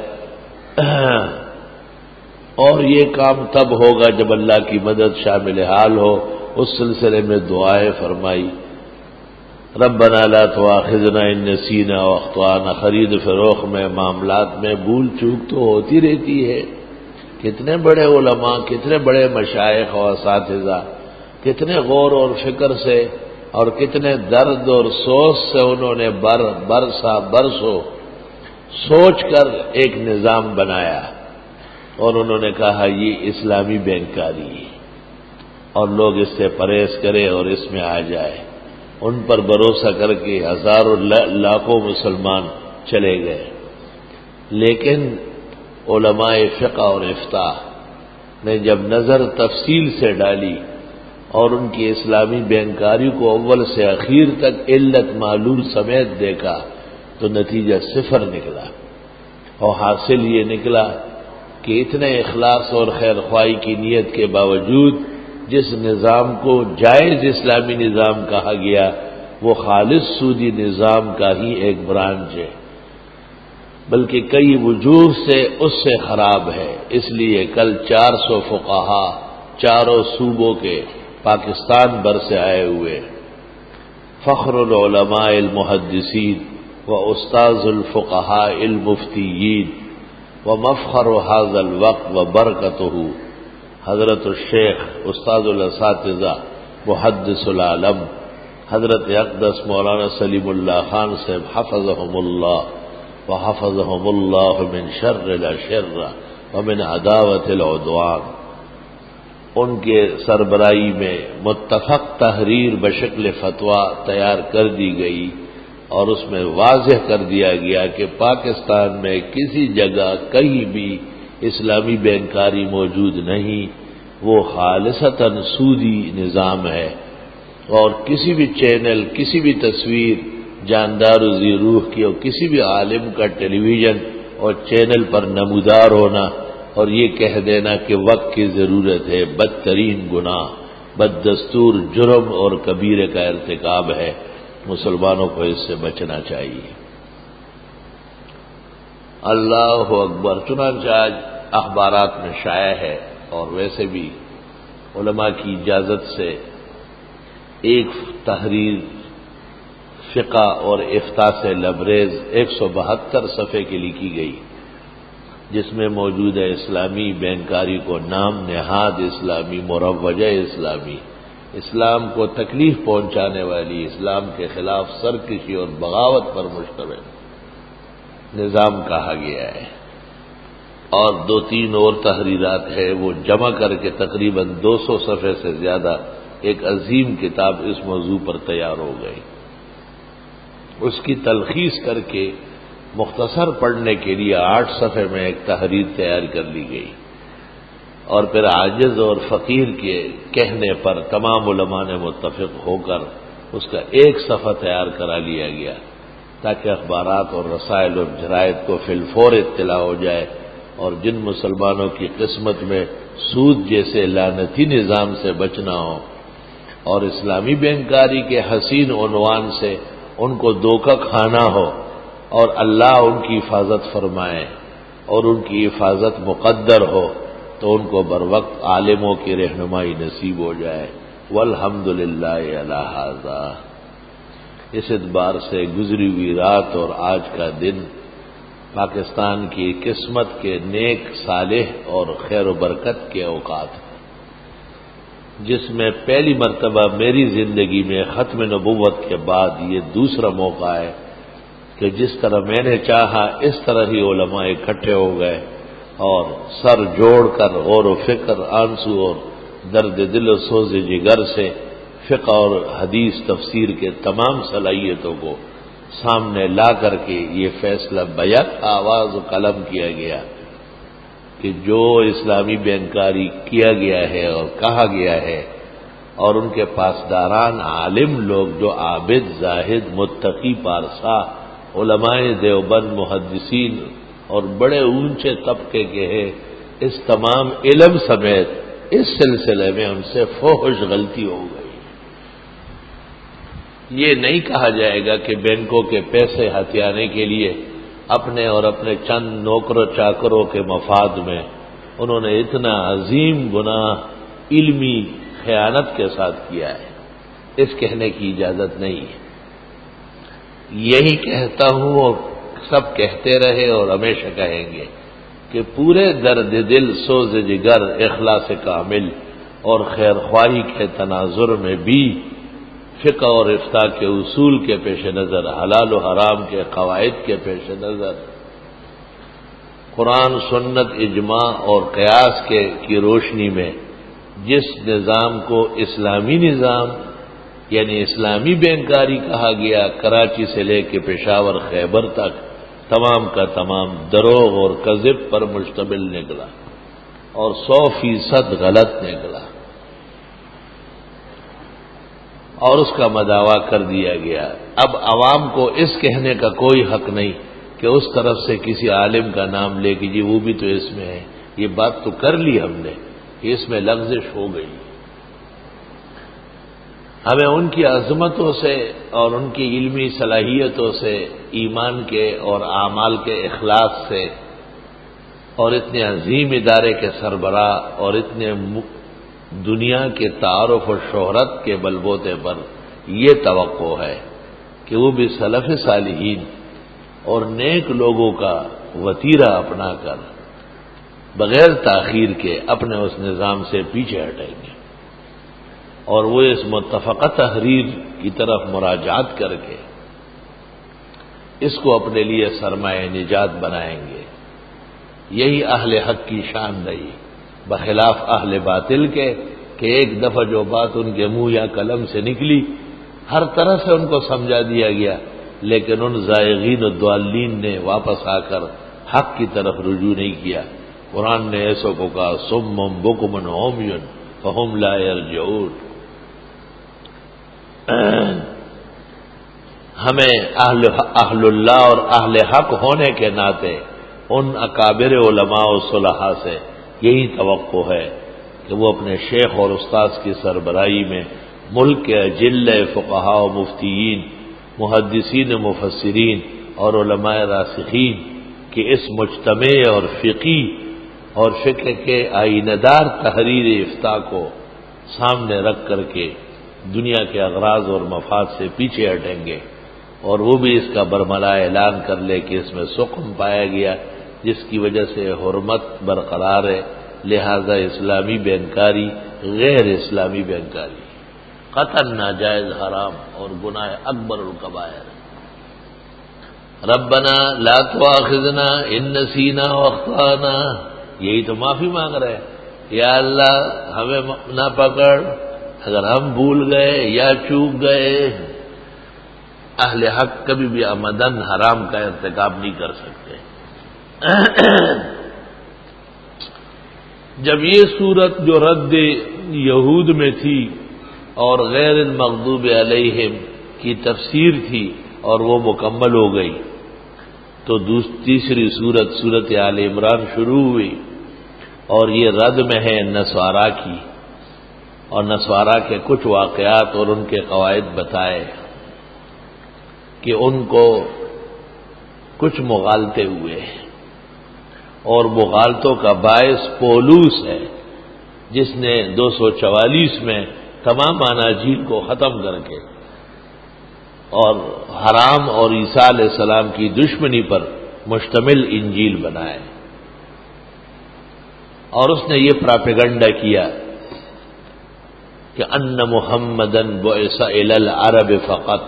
اور یہ کام تب ہوگا جب اللہ کی مدد شامل حال ہو. اس سلسلے میں دعائیں فرمائی، ربنا لا تؤاخذنا ان نسینا واخطانا. خرید فروخت میں معاملات میں بھول چوک تو ہوتی رہتی ہے. کتنے بڑے علماء، کتنے بڑے مشائخ اور اساتذہ کتنے غور اور فکر سے اور کتنے درد اور سوچ سے انہوں نے برسوں سوچ کر ایک نظام بنایا اور انہوں نے کہا یہ اسلامی بینکاری ہے اور لوگ اس سے پرہیز کریں اور اس میں آ جائے. ان پر بھروسہ کر کے ہزاروں لاکھوں مسلمان چلے گئے، لیکن علماء فقہ اور افتاء نے جب نظر تفصیل سے ڈالی اور ان کی اسلامی بینکاری کو اول سے اخیر تک علت معلول سمیت دیکھا تو نتیجہ صفر نکلا، اور حاصل یہ نکلا کہ اتنے اخلاص اور خیر خواہی کی نیت کے باوجود جس نظام کو جائز اسلامی نظام کہا گیا وہ خالص سودی نظام کا ہی ایک برانچ ہے، بلکہ کئی وجوہ سے اس سے خراب ہے۔ اس لیے کل 400 فقہا چاروں صوبوں کے پاکستان بھر سے آئے ہوئے، فخر العلماء المحدثین و استاذ الفقہاء المفتیین و مفخر هذا الوقت و برکتہ حضرت الشیخ استاذ الاساتذہ محدث العالم حضرت اقدس مولانا سلیم اللہ خان صاحب حفظهم اللہ وحفظهم اللہ من شر الاشر ومن عداوت العدوان، ان کے سربراہی میں متفق تحریر بشکل فتویٰ تیار کر دی گئی اور اس میں واضح کر دیا گیا کہ پاکستان میں کسی جگہ کہیں بھی اسلامی بینکاری موجود نہیں، وہ خالصتاً سودی نظام ہے، اور کسی بھی چینل، کسی بھی تصویر جاندار و ذی روح کی اور کسی بھی عالم کا ٹیلی ویژن اور چینل پر نمودار ہونا اور یہ کہہ دینا کہ وقت کی ضرورت ہے، بدترین گناہ، بددستور جرم اور کبیرے کا ارتکاب ہے، مسلمانوں کو اس سے بچنا چاہیے۔ اللہ اکبر۔ چنانچہ آج اخبارات میں شائع ہے اور ویسے بھی علماء کی اجازت سے ایک تحریر فقہ اور افتاء سے لبریز 172 صفحے کی لکھی گئی، جس میں موجود ہے اسلامی بینکاری کو نام نہاد اسلامی، مروجہ اسلامی، اسلام کو تکلیف پہنچانے والی، اسلام کے خلاف سرکشی اور بغاوت پر مشتمل نظام کہا گیا ہے، اور 2-3 اور تحریرات ہے، وہ جمع کر کے تقریباً 200 صفحے سے زیادہ ایک عظیم کتاب اس موضوع پر تیار ہو گئی۔ اس کی تلخیص کر کے مختصر پڑھنے کے لیے 8 صفحے میں ایک تحریر تیار کر لی گئی، اور پھر عاجز اور فقیر کے کہنے پر تمام علماء نے متفق ہو کر اس کا ایک صفحہ تیار کرا لیا گیا، تاکہ اخبارات اور رسائل اور جرائد کو فی الفور اطلاع ہو جائے، اور جن مسلمانوں کی قسمت میں سود جیسے لعنتی نظام سے بچنا ہو اور اسلامی بینکاری کے حسین عنوان سے ان کو دھوکہ کھانا ہو، اور اللہ ان کی حفاظت فرمائے اور ان کی حفاظت مقدر ہو، تو ان کو بروقت عالموں کی رہنمائی نصیب ہو جائے۔ والحمدللہ علی ھذا۔ اس اعتبار سے گزری ہوئی رات اور آج کا دن پاکستان کی قسمت کے نیک، صالح اور خیر و برکت کے اوقات ہیں، جس میں پہلی مرتبہ میری زندگی میں ختم نبوت کے بعد یہ دوسرا موقع ہے کہ جس طرح میں نے چاہا اس طرح ہی علماء اکٹھے ہو گئے اور سر جوڑ کر غور و فکر، آنسو اور درد دل و سوز جگر سے فقہ اور حدیث تفسیر کے تمام صلاحیتوں کو سامنے لا کر کے یہ فیصلہ بیک آواز و قلم کیا گیا کہ جو اسلامی بینکاری کیا گیا ہے اور کہا گیا ہے، اور ان کے پاسداران عالم لوگ جو عابد، زاہد، متقی، پارسا علماء دیوبند، محدثین اور بڑے اونچے طبقے کے ہیں، اس تمام علم سمیت اس سلسلے میں ان سے فوحش غلطی ہو گئی۔ یہ نہیں کہا جائے گا کہ بینکوں کے پیسے ہتھیانے کے لیے اپنے اور اپنے چند نوکروں چاکروں کے مفاد میں انہوں نے اتنا عظیم گناہ علمی خیانت کے ساتھ کیا ہے، اس کہنے کی اجازت نہیں ہے۔ یہی کہتا ہوں اور سب کہتے رہے اور ہمیشہ کہیں گے کہ پورے درد دل، سوز جگر، اخلاص کامل اور خیر خواہی کے تناظر میں بھی فقہ اور افتاء کے اصول کے پیش نظر، حلال و حرام کے قواعد کے پیش نظر، قرآن، سنت، اجماع اور قیاس کی روشنی میں جس نظام کو اسلامی نظام یعنی اسلامی بینکاری کہا گیا، کراچی سے لے کے پشاور، خیبر تک تمام کا تمام دروغ اور کذب پر مشتمل نکلا اور 100% غلط نکلا، اور اس کا مداوا کر دیا گیا۔ اب عوام کو اس کہنے کا کوئی حق نہیں کہ اس طرف سے کسی عالم کا نام لے کہ جی وہ بھی تو اس میں ہے، یہ بات تو کر لی ہم نے، اس میں لغزش ہو گئی۔ ہمیں ان کی عظمتوں سے اور ان کی علمی صلاحیتوں سے، ایمان کے اور اعمال کے اخلاص سے، اور اتنے عظیم ادارے کے سربراہ اور اتنے دنیا کے تعارف و شہرت کے بلبوتے پر یہ توقع ہے کہ وہ بھی سلف صالحین اور نیک لوگوں کا وتیرہ اپنا کر بغیر تاخیر کے اپنے اس نظام سے پیچھے ہٹیں گے، اور وہ اس متفقہ تحریر کی طرف مراجعات کر کے اس کو اپنے لیے سرمایہ نجات بنائیں گے۔ یہی اہل حق کی شان رہی، بخلاف اہل باطل کے کہ ایک دفعہ جو بات ان کے منہ یا قلم سے نکلی ہر طرح سے ان کو سمجھا دیا گیا، لیکن ان زائغین الضالین نے واپس آ کر حق کی طرف رجوع نہیں کیا۔ قرآن نے ایسوں کو کہا صم بکم عمی فہم لا یرجعون۔ ہمیں اہل اللہ اور اہل حق ہونے کے ناطے ان اکابر علماء و صلحاء سے یہی توقع ہے کہ وہ اپنے شیخ اور استاذ کی سربراہی میں ملک کے اجل فقہاء و مفتیین، محدثین و مفسرین اور علماء راسخین کی اس مجتمع اور فقی اور فقہ کے آئینہ دار تحریر افتاء کو سامنے رکھ کر کے دنیا کے اغراض اور مفاد سے پیچھے ہٹیں گے، اور وہ بھی اس کا برملا اعلان کر لے کہ اس میں سقم پایا گیا جس کی وجہ سے حرمت برقرار ہے، لہذا اسلامی بینکاری غیر اسلامی بینکاری، قطعا ناجائز حرام اور گناہ اکبر الکبائر۔ ربنا لا تؤاخذنا ان نسینا واخطانا، یہی تو معافی مانگ رہے ہیں، یا اللہ ہمیں نہ پکڑ اگر ہم بھول گئے یا چوک گئے۔ اہل حق کبھی بھی عمدن حرام کا ارتکاب نہیں کر سکتے۔ جب یہ صورت جو رد یہود میں تھی اور غیر المغضوب علیہم کی تفسیر تھی اور وہ مکمل ہو گئی، تو تیسری صورت آل عمران شروع ہوئی، اور یہ رد میں ہے نصارا کی، اور نصارا کے کچھ واقعات اور ان کے قواعد بتائے کہ ان کو کچھ مغالطے ہوئے، اور مغالطوں کا باعث پولوس ہے جس نے 244 میں تمام اناجیل کو ختم کر کے اور حرام اور عیسیٰ علیہ السلام کی دشمنی پر مشتمل انجیل بنائے، اور اس نے یہ پراپیگنڈا کیا کہ ان محمدن بعث الی العرب فقط،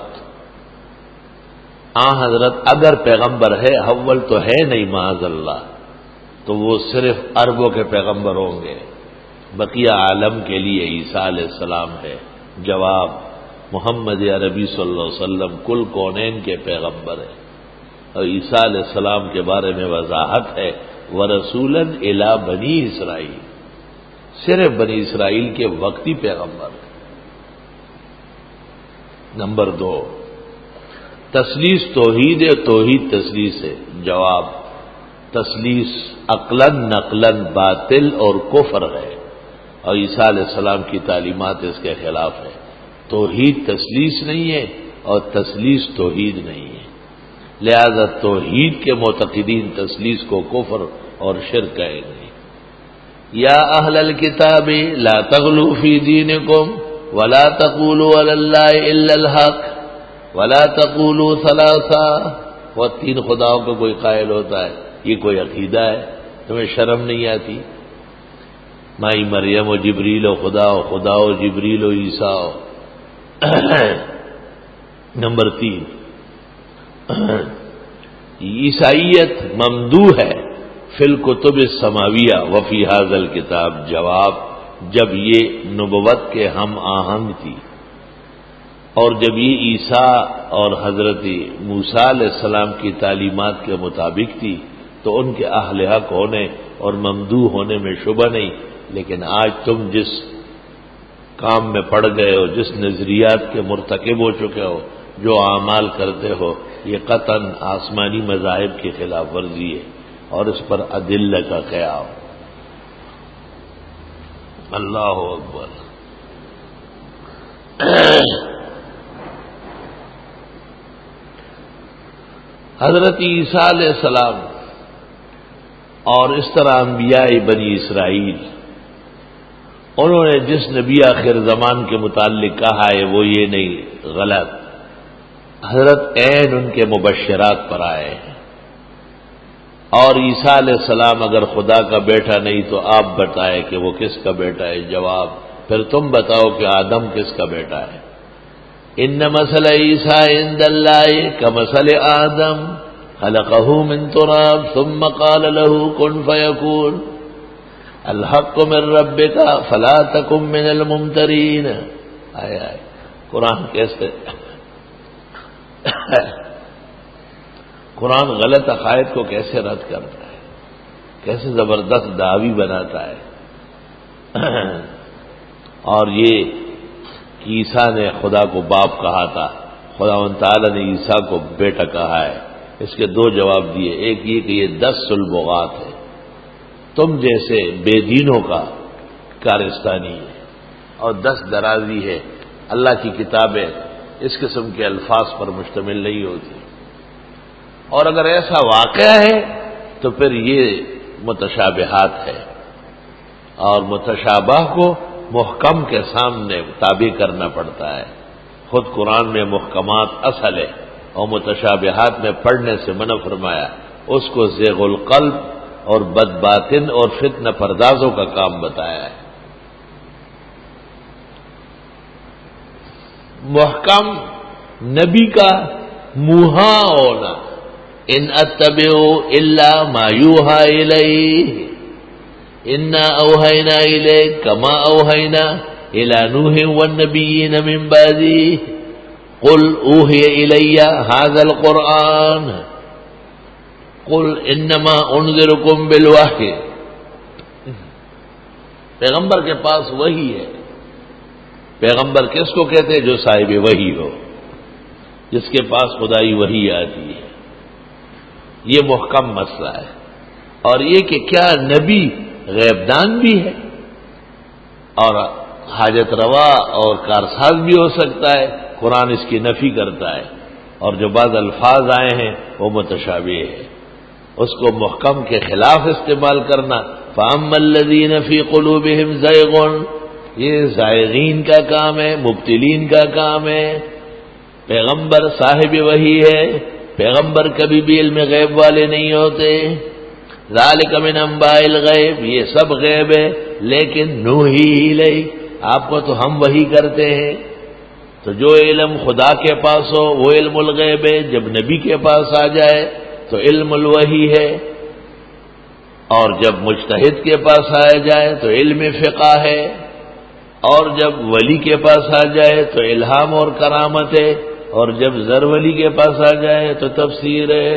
حضرت اگر پیغمبر ہے، اول تو ہے نہیں معاذ اللہ، تو وہ صرف عربوں کے پیغمبر ہوں گے، بقیہ عالم کے لیے عیسیٰ علیہ السلام ہے۔ جواب، محمد عربی صلی اللہ علیہ وسلم کل کونین کے پیغمبر ہے، اور عیسیٰ علیہ السلام کے بارے میں وضاحت ہے وَرَسُولًا إِلَىٰ بنی اسرائیل، صرف بنی اسرائیل کے وقتی پیغمبر۔ نمبر 2، تثلیث توحید ہے، توحید تثلیث ہے۔ جواب، تثلیث عقلاً نقلاً باطل اور کفر ہے، اور عیسیٰ علیہ السلام کی تعلیمات اس کے خلاف ہے۔ توحید تثلیث نہیں ہے اور تثلیث توحید نہیں ہے، لہذا توحید کے معتقدین تثلیث کو کفر اور شرک کہیں گے۔ یا اہل الکتاب لا تغلوا فی دینکم ولا تقولوا علی اللہ الا الحق ولا تقولوا ثلاثہ، وہ 3 خداؤں کا کوئی قائل ہوتا ہے، یہ کوئی عقیدہ ہے؟ تمہیں شرم نہیں آتی؟ مائی مریم و جبریل و خدا و جبریل و عیسیٰ۔ نمبر 3، عیسائیت ممدوح ہے فی الکتب السماویہ وفی ھذا الکتاب۔ جواب، جب یہ نبوت کے ہم آہنگ تھی، اور جب یہ عیسیٰ اور حضرت موسیٰ علیہ السلام کی تعلیمات کے مطابق تھی تو ان کے اہل حق ہونے اور ممدوح ہونے میں شبہ نہیں، لیکن آج تم جس کام میں پڑ گئے ہو، جس نظریات کے مرتکب ہو چکے ہو، جو اعمال کرتے ہو، یہ قطعاً آسمانی مذاہب کی خلاف ورزی ہے اور اس پر ادلہ کا قیام۔ اللہ اکبر۔ حضرت عیسیٰ علیہ السلام اور اس طرح انبیاء بنی اسرائیل، انہوں نے جس نبی آخر زمان کے متعلق کہا ہے وہ یہ نہیں، غلط۔ حضرت عین ان کے مبشرات پر آئے ہیں، اور عیسیٰ علیہ السلام اگر خدا کا بیٹا نہیں تو آپ بتائیں کہ وہ کس کا بیٹا ہے؟ جواب پھر تم بتاؤ کہ آدم کس کا بیٹا ہے؟ ان مثل عیسیٰ عند اللہ کمثل آدم خلقہ من تراب ثم قال له کن فیکون الحق من ربک فلا تکن من الممترین۔ آئے قرآن کیسے قرآن غلط عقائد کو کیسے رد کرتا ہے، کیسے زبردست دعوی بناتا ہے۔ اور یہ کہ عیسیٰ نے خدا کو باپ کہا تھا، خدا تعالی نے عیسیٰ کو بیٹا کہا ہے، اس کے دو جواب دیے۔ ایک یہ کہ یہ 10 سلبغات ہے، تم جیسے بے دینوں کا کارستانی ہے، اور 10 درازی ہے۔ اللہ کی کتابیں اس قسم کے الفاظ پر مشتمل نہیں ہوتی، اور اگر ایسا واقع ہے تو پھر یہ متشابہات ہے، اور متشابہ کو محکم کے سامنے تابع کرنا پڑتا ہے۔ خود قرآن میں محکمات اصل ہے اور متشابہات میں پڑھنے سے منع فرمایا، اس کو زیغ القلب اور بدباطن اور فتنہ پردازوں کا کام بتایا ہے۔ محکم نبی کا موہا ہونا، ان اتبع الا ما یوحى الی انا اوحینا الیک کما اوحینا الی نوح والنبیین من بعدہ قل اوحی الی ھذا القرآن قل انما انذرکم بالوحی۔ پیغمبر کے پاس وحی ہے۔ پیغمبر کس کو کہتے ہیں؟ جو صاحب وحی ہو، جس کے پاس خدائی وحی آتی ہے۔ یہ محکم مسئلہ ہے۔ اور یہ کہ کیا نبی غیبدان بھی ہے اور حاجت روا اور کارساز بھی ہو سکتا ہے؟ قرآن اس کی نفی کرتا ہے، اور جو بعض الفاظ آئے ہیں وہ متشابہ ہے، اس کو محکم کے خلاف استعمال کرنا۔ فَأَمَّا الَّذِينَ فِي قُلُوبِهِمْ زَيْغٌ، یہ زائغین کا کام ہے، مبتلین کا کام ہے۔ پیغمبر صاحب وحی ہے، پیغمبر کبھی بھی علم غیب والے نہیں ہوتے۔ ذالک من انباء الغیب، یہ سب غیب ہے، لیکن نوحی الیک، آپ کو تو ہم وحی کرتے ہیں۔ تو جو علم خدا کے پاس ہو وہ علم الغیب ہے، جب نبی کے پاس آ جائے تو علم الوحی ہے، اور جب مجتہد کے پاس آ جائے تو علم فقہ ہے، اور جب ولی کے پاس آ جائے تو الہام اور کرامت ہے، اور جب زر ولی کے پاس آ جائے تو تفسیر ہے۔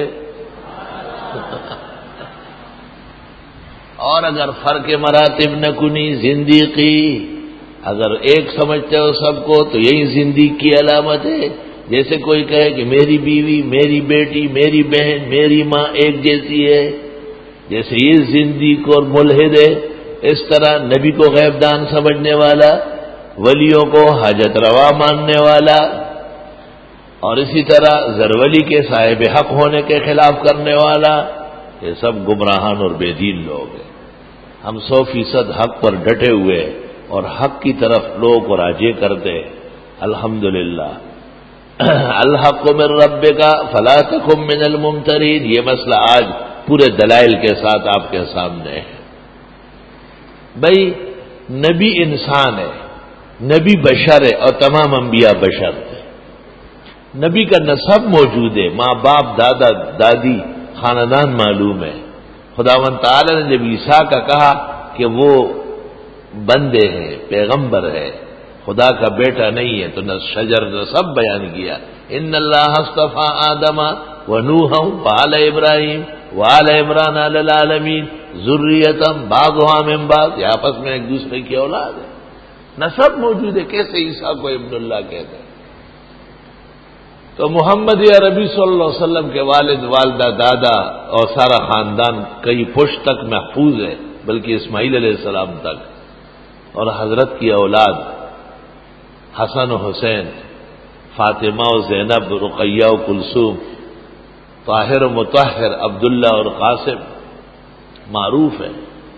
اور اگر فرق مراتب نہ کنی زندیقی، اگر ایک سمجھتے ہو سب کو تو یہی زندیق کی علامت ہے۔ جیسے کوئی کہے کہ میری بیوی، میری بیٹی، میری بہن، میری ماں ایک جیسی ہے، جیسے یہ زندیق اور ملحد ہے، اس طرح نبی کو غیبدان سمجھنے والا، ولیوں کو حاجت روا ماننے والا، اور اسی طرح زرولی کے صاحب حق ہونے کے خلاف کرنے والا، یہ سب گمراہان اور بے دین لوگ ہیں۔ ہم 100% حق پر ڈٹے ہوئے اور حق کی طرف لوگوں کو راجع کرتے ہیں۔ الحمدللہ۔ الحق من ربک فلا تکن من الممترین، یہ مسئلہ آج پورے دلائل کے ساتھ آپ کے سامنے ہے۔ بھئی نبی انسان ہے، نبی بشر ہے، اور تمام انبیاء بشر ہیں۔ نبی کا نسب موجود ہے، ماں باپ، دادا دادی، خاندان معلوم ہے۔ خداوند تعالی نے جب عیسیٰ کا کہا کہ وہ بندے ہیں، پیغمبر ہے، خدا کا بیٹا نہیں ہے، تو شجر نسب بیان کیا. ان اللہ اصطفى آدم ونوحا وآل ابراہیم وآل عمران علی العالمین ذریۃ بعضها من بعض. یہ آپس میں ایک دوسرے کی اولاد ہے، نسب موجود ہے. کیسے عیسیٰ کو ابن اللہ کہتے ہیں؟ تو محمد عربی صلی اللہ علیہ وسلم کے والد، والدہ، دادا اور سارا خاندان کئی پشت تک محفوظ ہے، بلکہ اسماعیل علیہ السلام تک. اور حضرت کی اولاد حسن و حسین، فاطمہ و زینب، رقیہ و کلثوم، طاہر و مطہر، عبداللہ اور قاسم معروف ہے.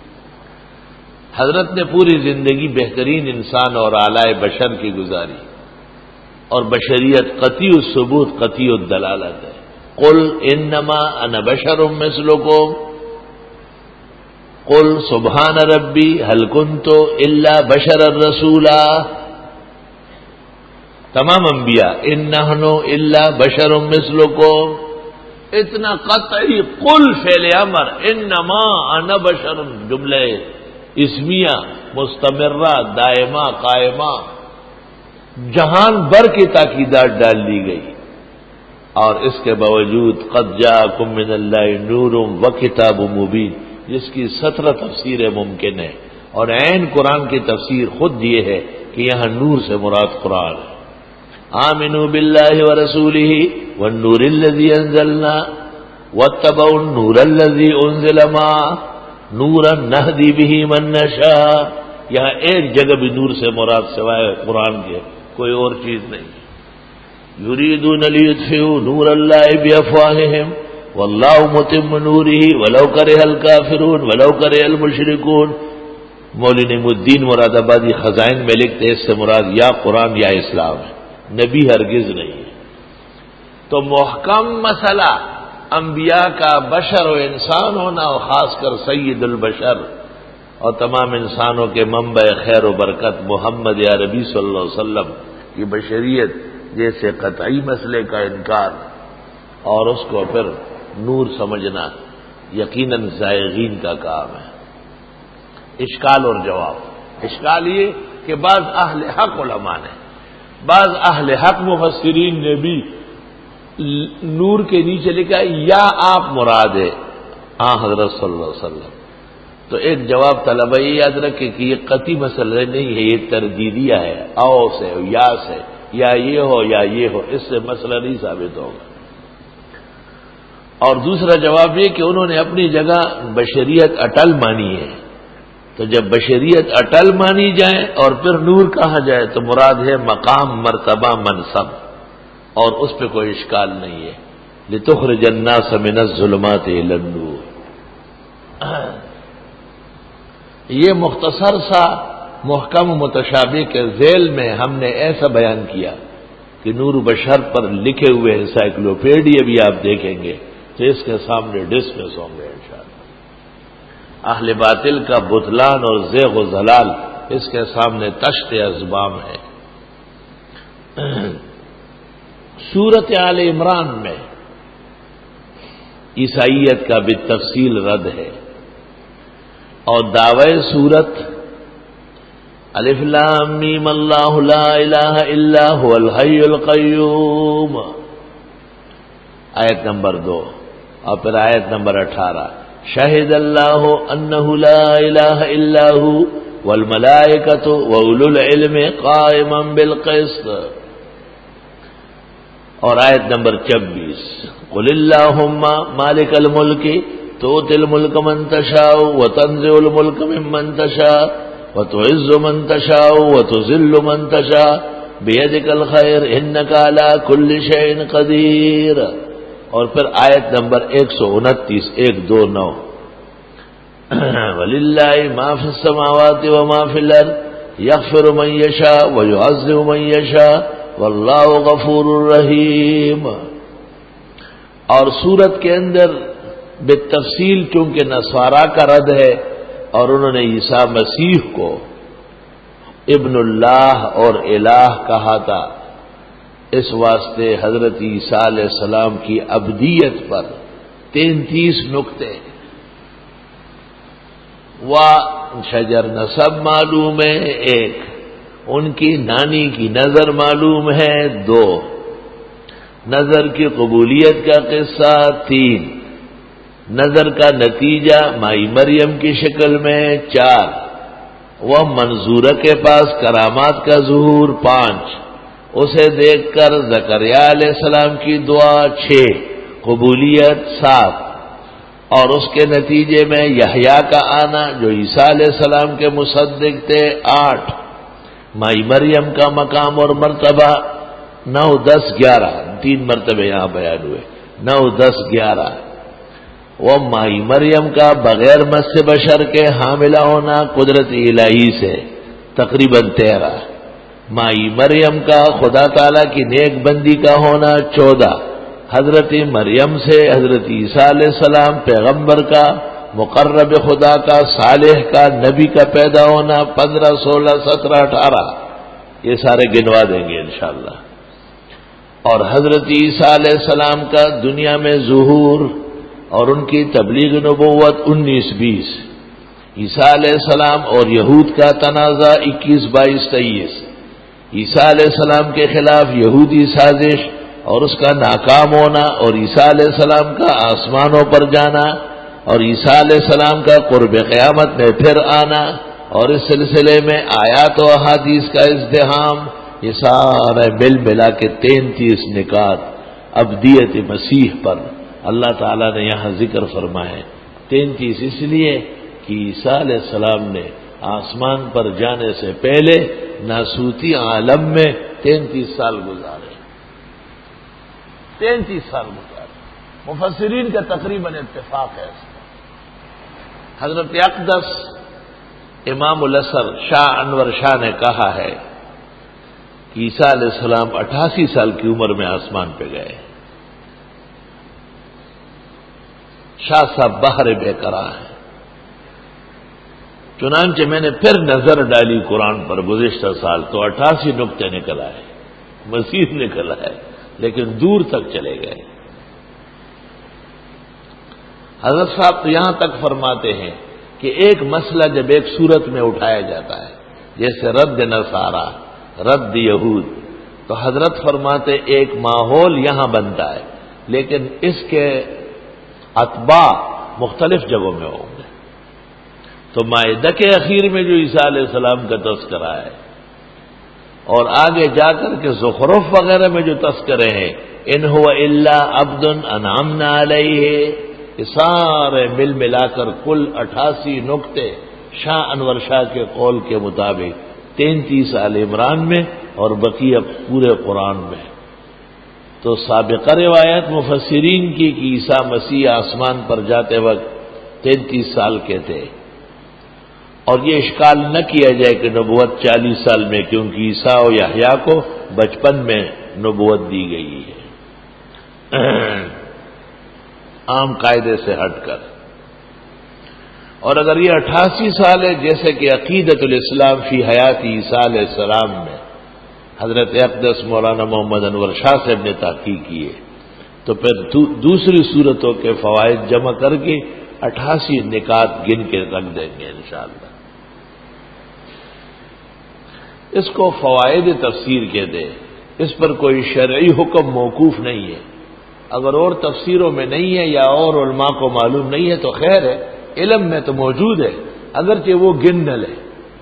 حضرت نے پوری زندگی بہترین انسان اور اعلی بشر کی گزاری، اور بشریت قطعی الثبوت قطعی الدلالت ہے. قل انما انا بشر مثلکم قل سبحان ربی هل کنت الا بشرا رسولا. تمام انبیاء ان نحن الا بشر مثلکم، اتنا قطعی. قل فعل امر، انما انا بشر جملہ اسمیہ مستمرہ دائمہ قائمہ، جہان بھر کی تاکیدات ڈال دی گئی. اور اس کے باوجود قد جاءکم من اللہ نور و کتاب مبین، جس کی 17 تفسیریں ممکن ہے، اور عین قرآن کی تفسیر خود یہ ہے کہ یہاں نور سے مراد قرآن ہے. آمنوا باللہ ورسولہ والنور الذی انزلنا واتبعوا النور الذی انزل معہ نورا نہدی بہ من نشاء. یہاں ایک جگہ بھی نور سے مراد سوائے قرآن کے کوئی اور چیز نہیں. یریدون لیطفئوا نور اللہ بافواہہم واللہ متم نورہ ولو کرہ الکافرون ولو کرہ المشرکون. مولوی نعیم الدین مراد آبادی خزائن میں لکھتے ہیں اس سے مراد یا قرآن یا اسلام ہے، نبی ہرگز نہیں ہے. تو محکم مسئلہ انبیاء کا بشر و انسان ہونا، اور خاص کر سید البشر اور تمام انسانوں کے منبع خیر و برکت محمد عربی صلی اللہ علیہ وسلم کی بشریت جیسے قطعی مسئلے کا انکار اور اس کو پھر نور سمجھنا یقیناً زائغین کا کام ہے. اشکال اور جواب. اشکال یہ کہ بعض اہل حق علماء نے، بعض اہل حق مفسرین نے بھی نور کے نیچے لکھا یا آپ مراد ہے حضرت صلی اللہ علیہ وسلم. تو ایک جواب طلبہ یہ یاد رکھے کہ یہ قطعی مسئلہ نہیں ہے، یہ تردیدیہ ہے. او سے یا سے، یا یہ ہو یا یہ ہو، اس سے مسئلہ نہیں ثابت ہوگا. اور دوسرا جواب یہ کہ انہوں نے اپنی جگہ بشریت اٹل مانی ہے. تو جب بشریت اٹل مانی جائے اور پھر نور کہا جائے تو مراد ہے مقام، مرتبہ، منصب، اور اس پہ کوئی اشکال نہیں ہے. لتخرج الناس من الظلمات الى النور. یہ مختصر سا محکم متشابہ کے ذیل میں ہم نے ایسا بیان کیا کہ نور بشر پر لکھے ہوئے انسائکلوپیڈیا بھی آپ دیکھیں گے تو اس کے سامنے ڈسمس ہوں گے انشاءاللہ. اہل باطل کا بطلان اور زیغ و ضلال اس کے سامنے تشت ازبام ہے. سورت آل عمران میں عیسائیت کا بالتفصیل رد ہے، اور دعوی سورت الف لام میم اللہ لا الہ الا هو الحی القیوم آیت نمبر 2، اور پھر آیت نمبر 18 شہد اللہ انہ لا الہ الا هو والملائکۃ واولو العلم قائما بالقسط، اور آیت نمبر 26 قل اللہم مالک الملک تؤتی الملک من تشاء وتنزع الملک ممن تشاء وتعز من تشاء وتذل من تشاء بیدک الخیر انک علی کل شیء قدیر، اور پھر آیت نمبر 129 129 وللہ ما فی السماوات وما فی الارض یغفر من یشاء ویعذب من یشاء واللہ غفور الرحیم. اور سورت کے اندر بالتفصیل چونکہ نصارا کا رد ہے اور انہوں نے عیسیٰ مسیح کو ابن اللہ اور الہ کہا تھا، اس واسطے حضرت عیسیٰ علیہ السلام کی ابدیت پر 33 نقطے و شجر نسب معلوم ہے ایک، ان کی نانی کی نظر معلوم ہے 2، نظر کی قبولیت کا قصہ 3، نظر کا نتیجہ مائی مریم کی شکل میں 4، وہ منظورہ کے پاس کرامات کا ظہور 5، اسے دیکھ کر زکریا علیہ السلام کی دعا 6، قبولیت 7، اور اس کے نتیجے میں یحییٰ کا آنا جو عیسیٰ علیہ السلام کے مصدق تھے 8، مائی مریم کا مقام اور مرتبہ 9، 10، 11، 3 مرتبے یہاں بیان ہوئے، 9، 10، 11، وہ مائی مریم کا بغیر مس بشر کے حاملہ ہونا قدرت الہی سے تقریباً 13، مائی مریم کا خدا تعالی کی نیک بندی کا ہونا 14، حضرت مریم سے حضرت عیسیٰ علیہ السلام پیغمبر کا مقرب خدا کا صالح کا نبی کا پیدا ہونا 15، 16، 17، 18، یہ سارے گنوا دیں گے انشاءاللہ، اور حضرت عیسیٰ علیہ السلام کا دنیا میں ظہور اور ان کی تبلیغ نبوت 19، 20، عیسیٰ علیہ السلام اور یہود کا تنازع 21، 22، 23، عیسیٰ علیہ السلام کے خلاف یہودی سازش اور اس کا ناکام ہونا، اور عیسیٰ علیہ السلام کا آسمانوں پر جانا، اور عیسیٰ علیہ السلام کا قرب قیامت میں پھر آنا، اور اس سلسلے میں آیات و احادیث کا ازدحام، یہ سارے مل ملا کے 33 نکات ابدیت مسیح پر اللہ تعالیٰ نے یہاں ذکر فرمائے۔ 33 اس لیے کہ عیسیٰ علیہ السلام نے آسمان پر جانے سے پہلے ناسوتی عالم میں 33 سال گزارے، 33 سال گزارے، مفسرین کا تقریباً اتفاق ہے اس میں۔ حضرت اقدس امام الاسر شاہ انور شاہ نے کہا ہے کہ عیسیٰ علیہ السلام 88 سال کی عمر میں آسمان پہ گئے۔ شاہ صاحب بحر بے قرار ہیں۔ چنانچہ میں نے پھر نظر ڈالی قرآن پر گزشتہ سال تو 88 نقطے نکل آئے، مزید نکل آئے، لیکن دور تک چلے گئے۔ حضرت صاحب تو یہاں تک فرماتے ہیں کہ ایک مسئلہ جب ایک صورت میں اٹھایا جاتا ہے، جیسے رد نصارہ، رد یہود، تو حضرت فرماتے ایک ماحول یہاں بنتا ہے، لیکن اس کے اتباع مختلف جگہوں میں ہوں گے۔ تو مائدہ کے اخیر میں جو عیسیٰ علیہ السلام کا تذکرہ ہے، اور آگے جا کر کے زخرف وغیرہ میں جو تذکرے ہیں، ان هو الا عبد انعمنا علیہ، یہ سارے مل ملا کر کل 88 نقطے شاہ انور شاہ کے قول کے مطابق 33 آل عمران میں اور بقیہ پورے قرآن میں۔ تو سابقہ روایت مفسرین کی کہ عیسیٰ مسیح آسمان پر جاتے وقت 33 سال کے تھے، اور یہ اشکال نہ کیا جائے کہ نبوت 40 سال میں، کیونکہ عیسیٰ و یحییٰ کو بچپن میں نبوت دی گئی ہے عام قاعدے سے ہٹ کر۔ اور اگر یہ 88 سال ہے، جیسے کہ عقیدت الاسلام فی حیات عیسیٰ علیہ السلام میں حضرت اقدس مولانا محمد انور شاہ صاحب نے تحقیق کیے، تو پھر دوسری صورتوں کے فوائد جمع کر کے 88 نکات گن کے رکھ دیں گے انشاءاللہ۔ اس کو فوائد تفسیر کہتے ہیں، اس پر کوئی شرعی حکم موقوف نہیں ہے۔ اگر اور تفسیروں میں نہیں ہے یا اور علماء کو معلوم نہیں ہے تو خیر ہے، علم میں تو موجود ہے، اگرچہ وہ گن نہ لے۔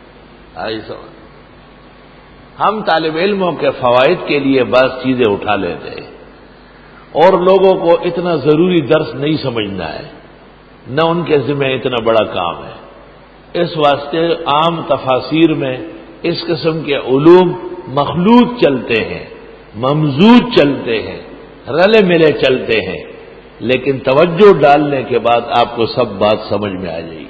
ہم طالب علموں کے فوائد کے لیے بعض چیزیں اٹھا لیتے ہیں، اور لوگوں کو اتنا ضروری درس نہیں سمجھنا ہے، نہ ان کے ذمہ اتنا بڑا کام ہے۔ اس واسطے عام تفاسیر میں اس قسم کے علوم مخلوط چلتے ہیں، ممزوج چلتے ہیں، رلے ملے چلتے ہیں، لیکن توجہ ڈالنے کے بعد آپ کو سب بات سمجھ میں آ جائے گی۔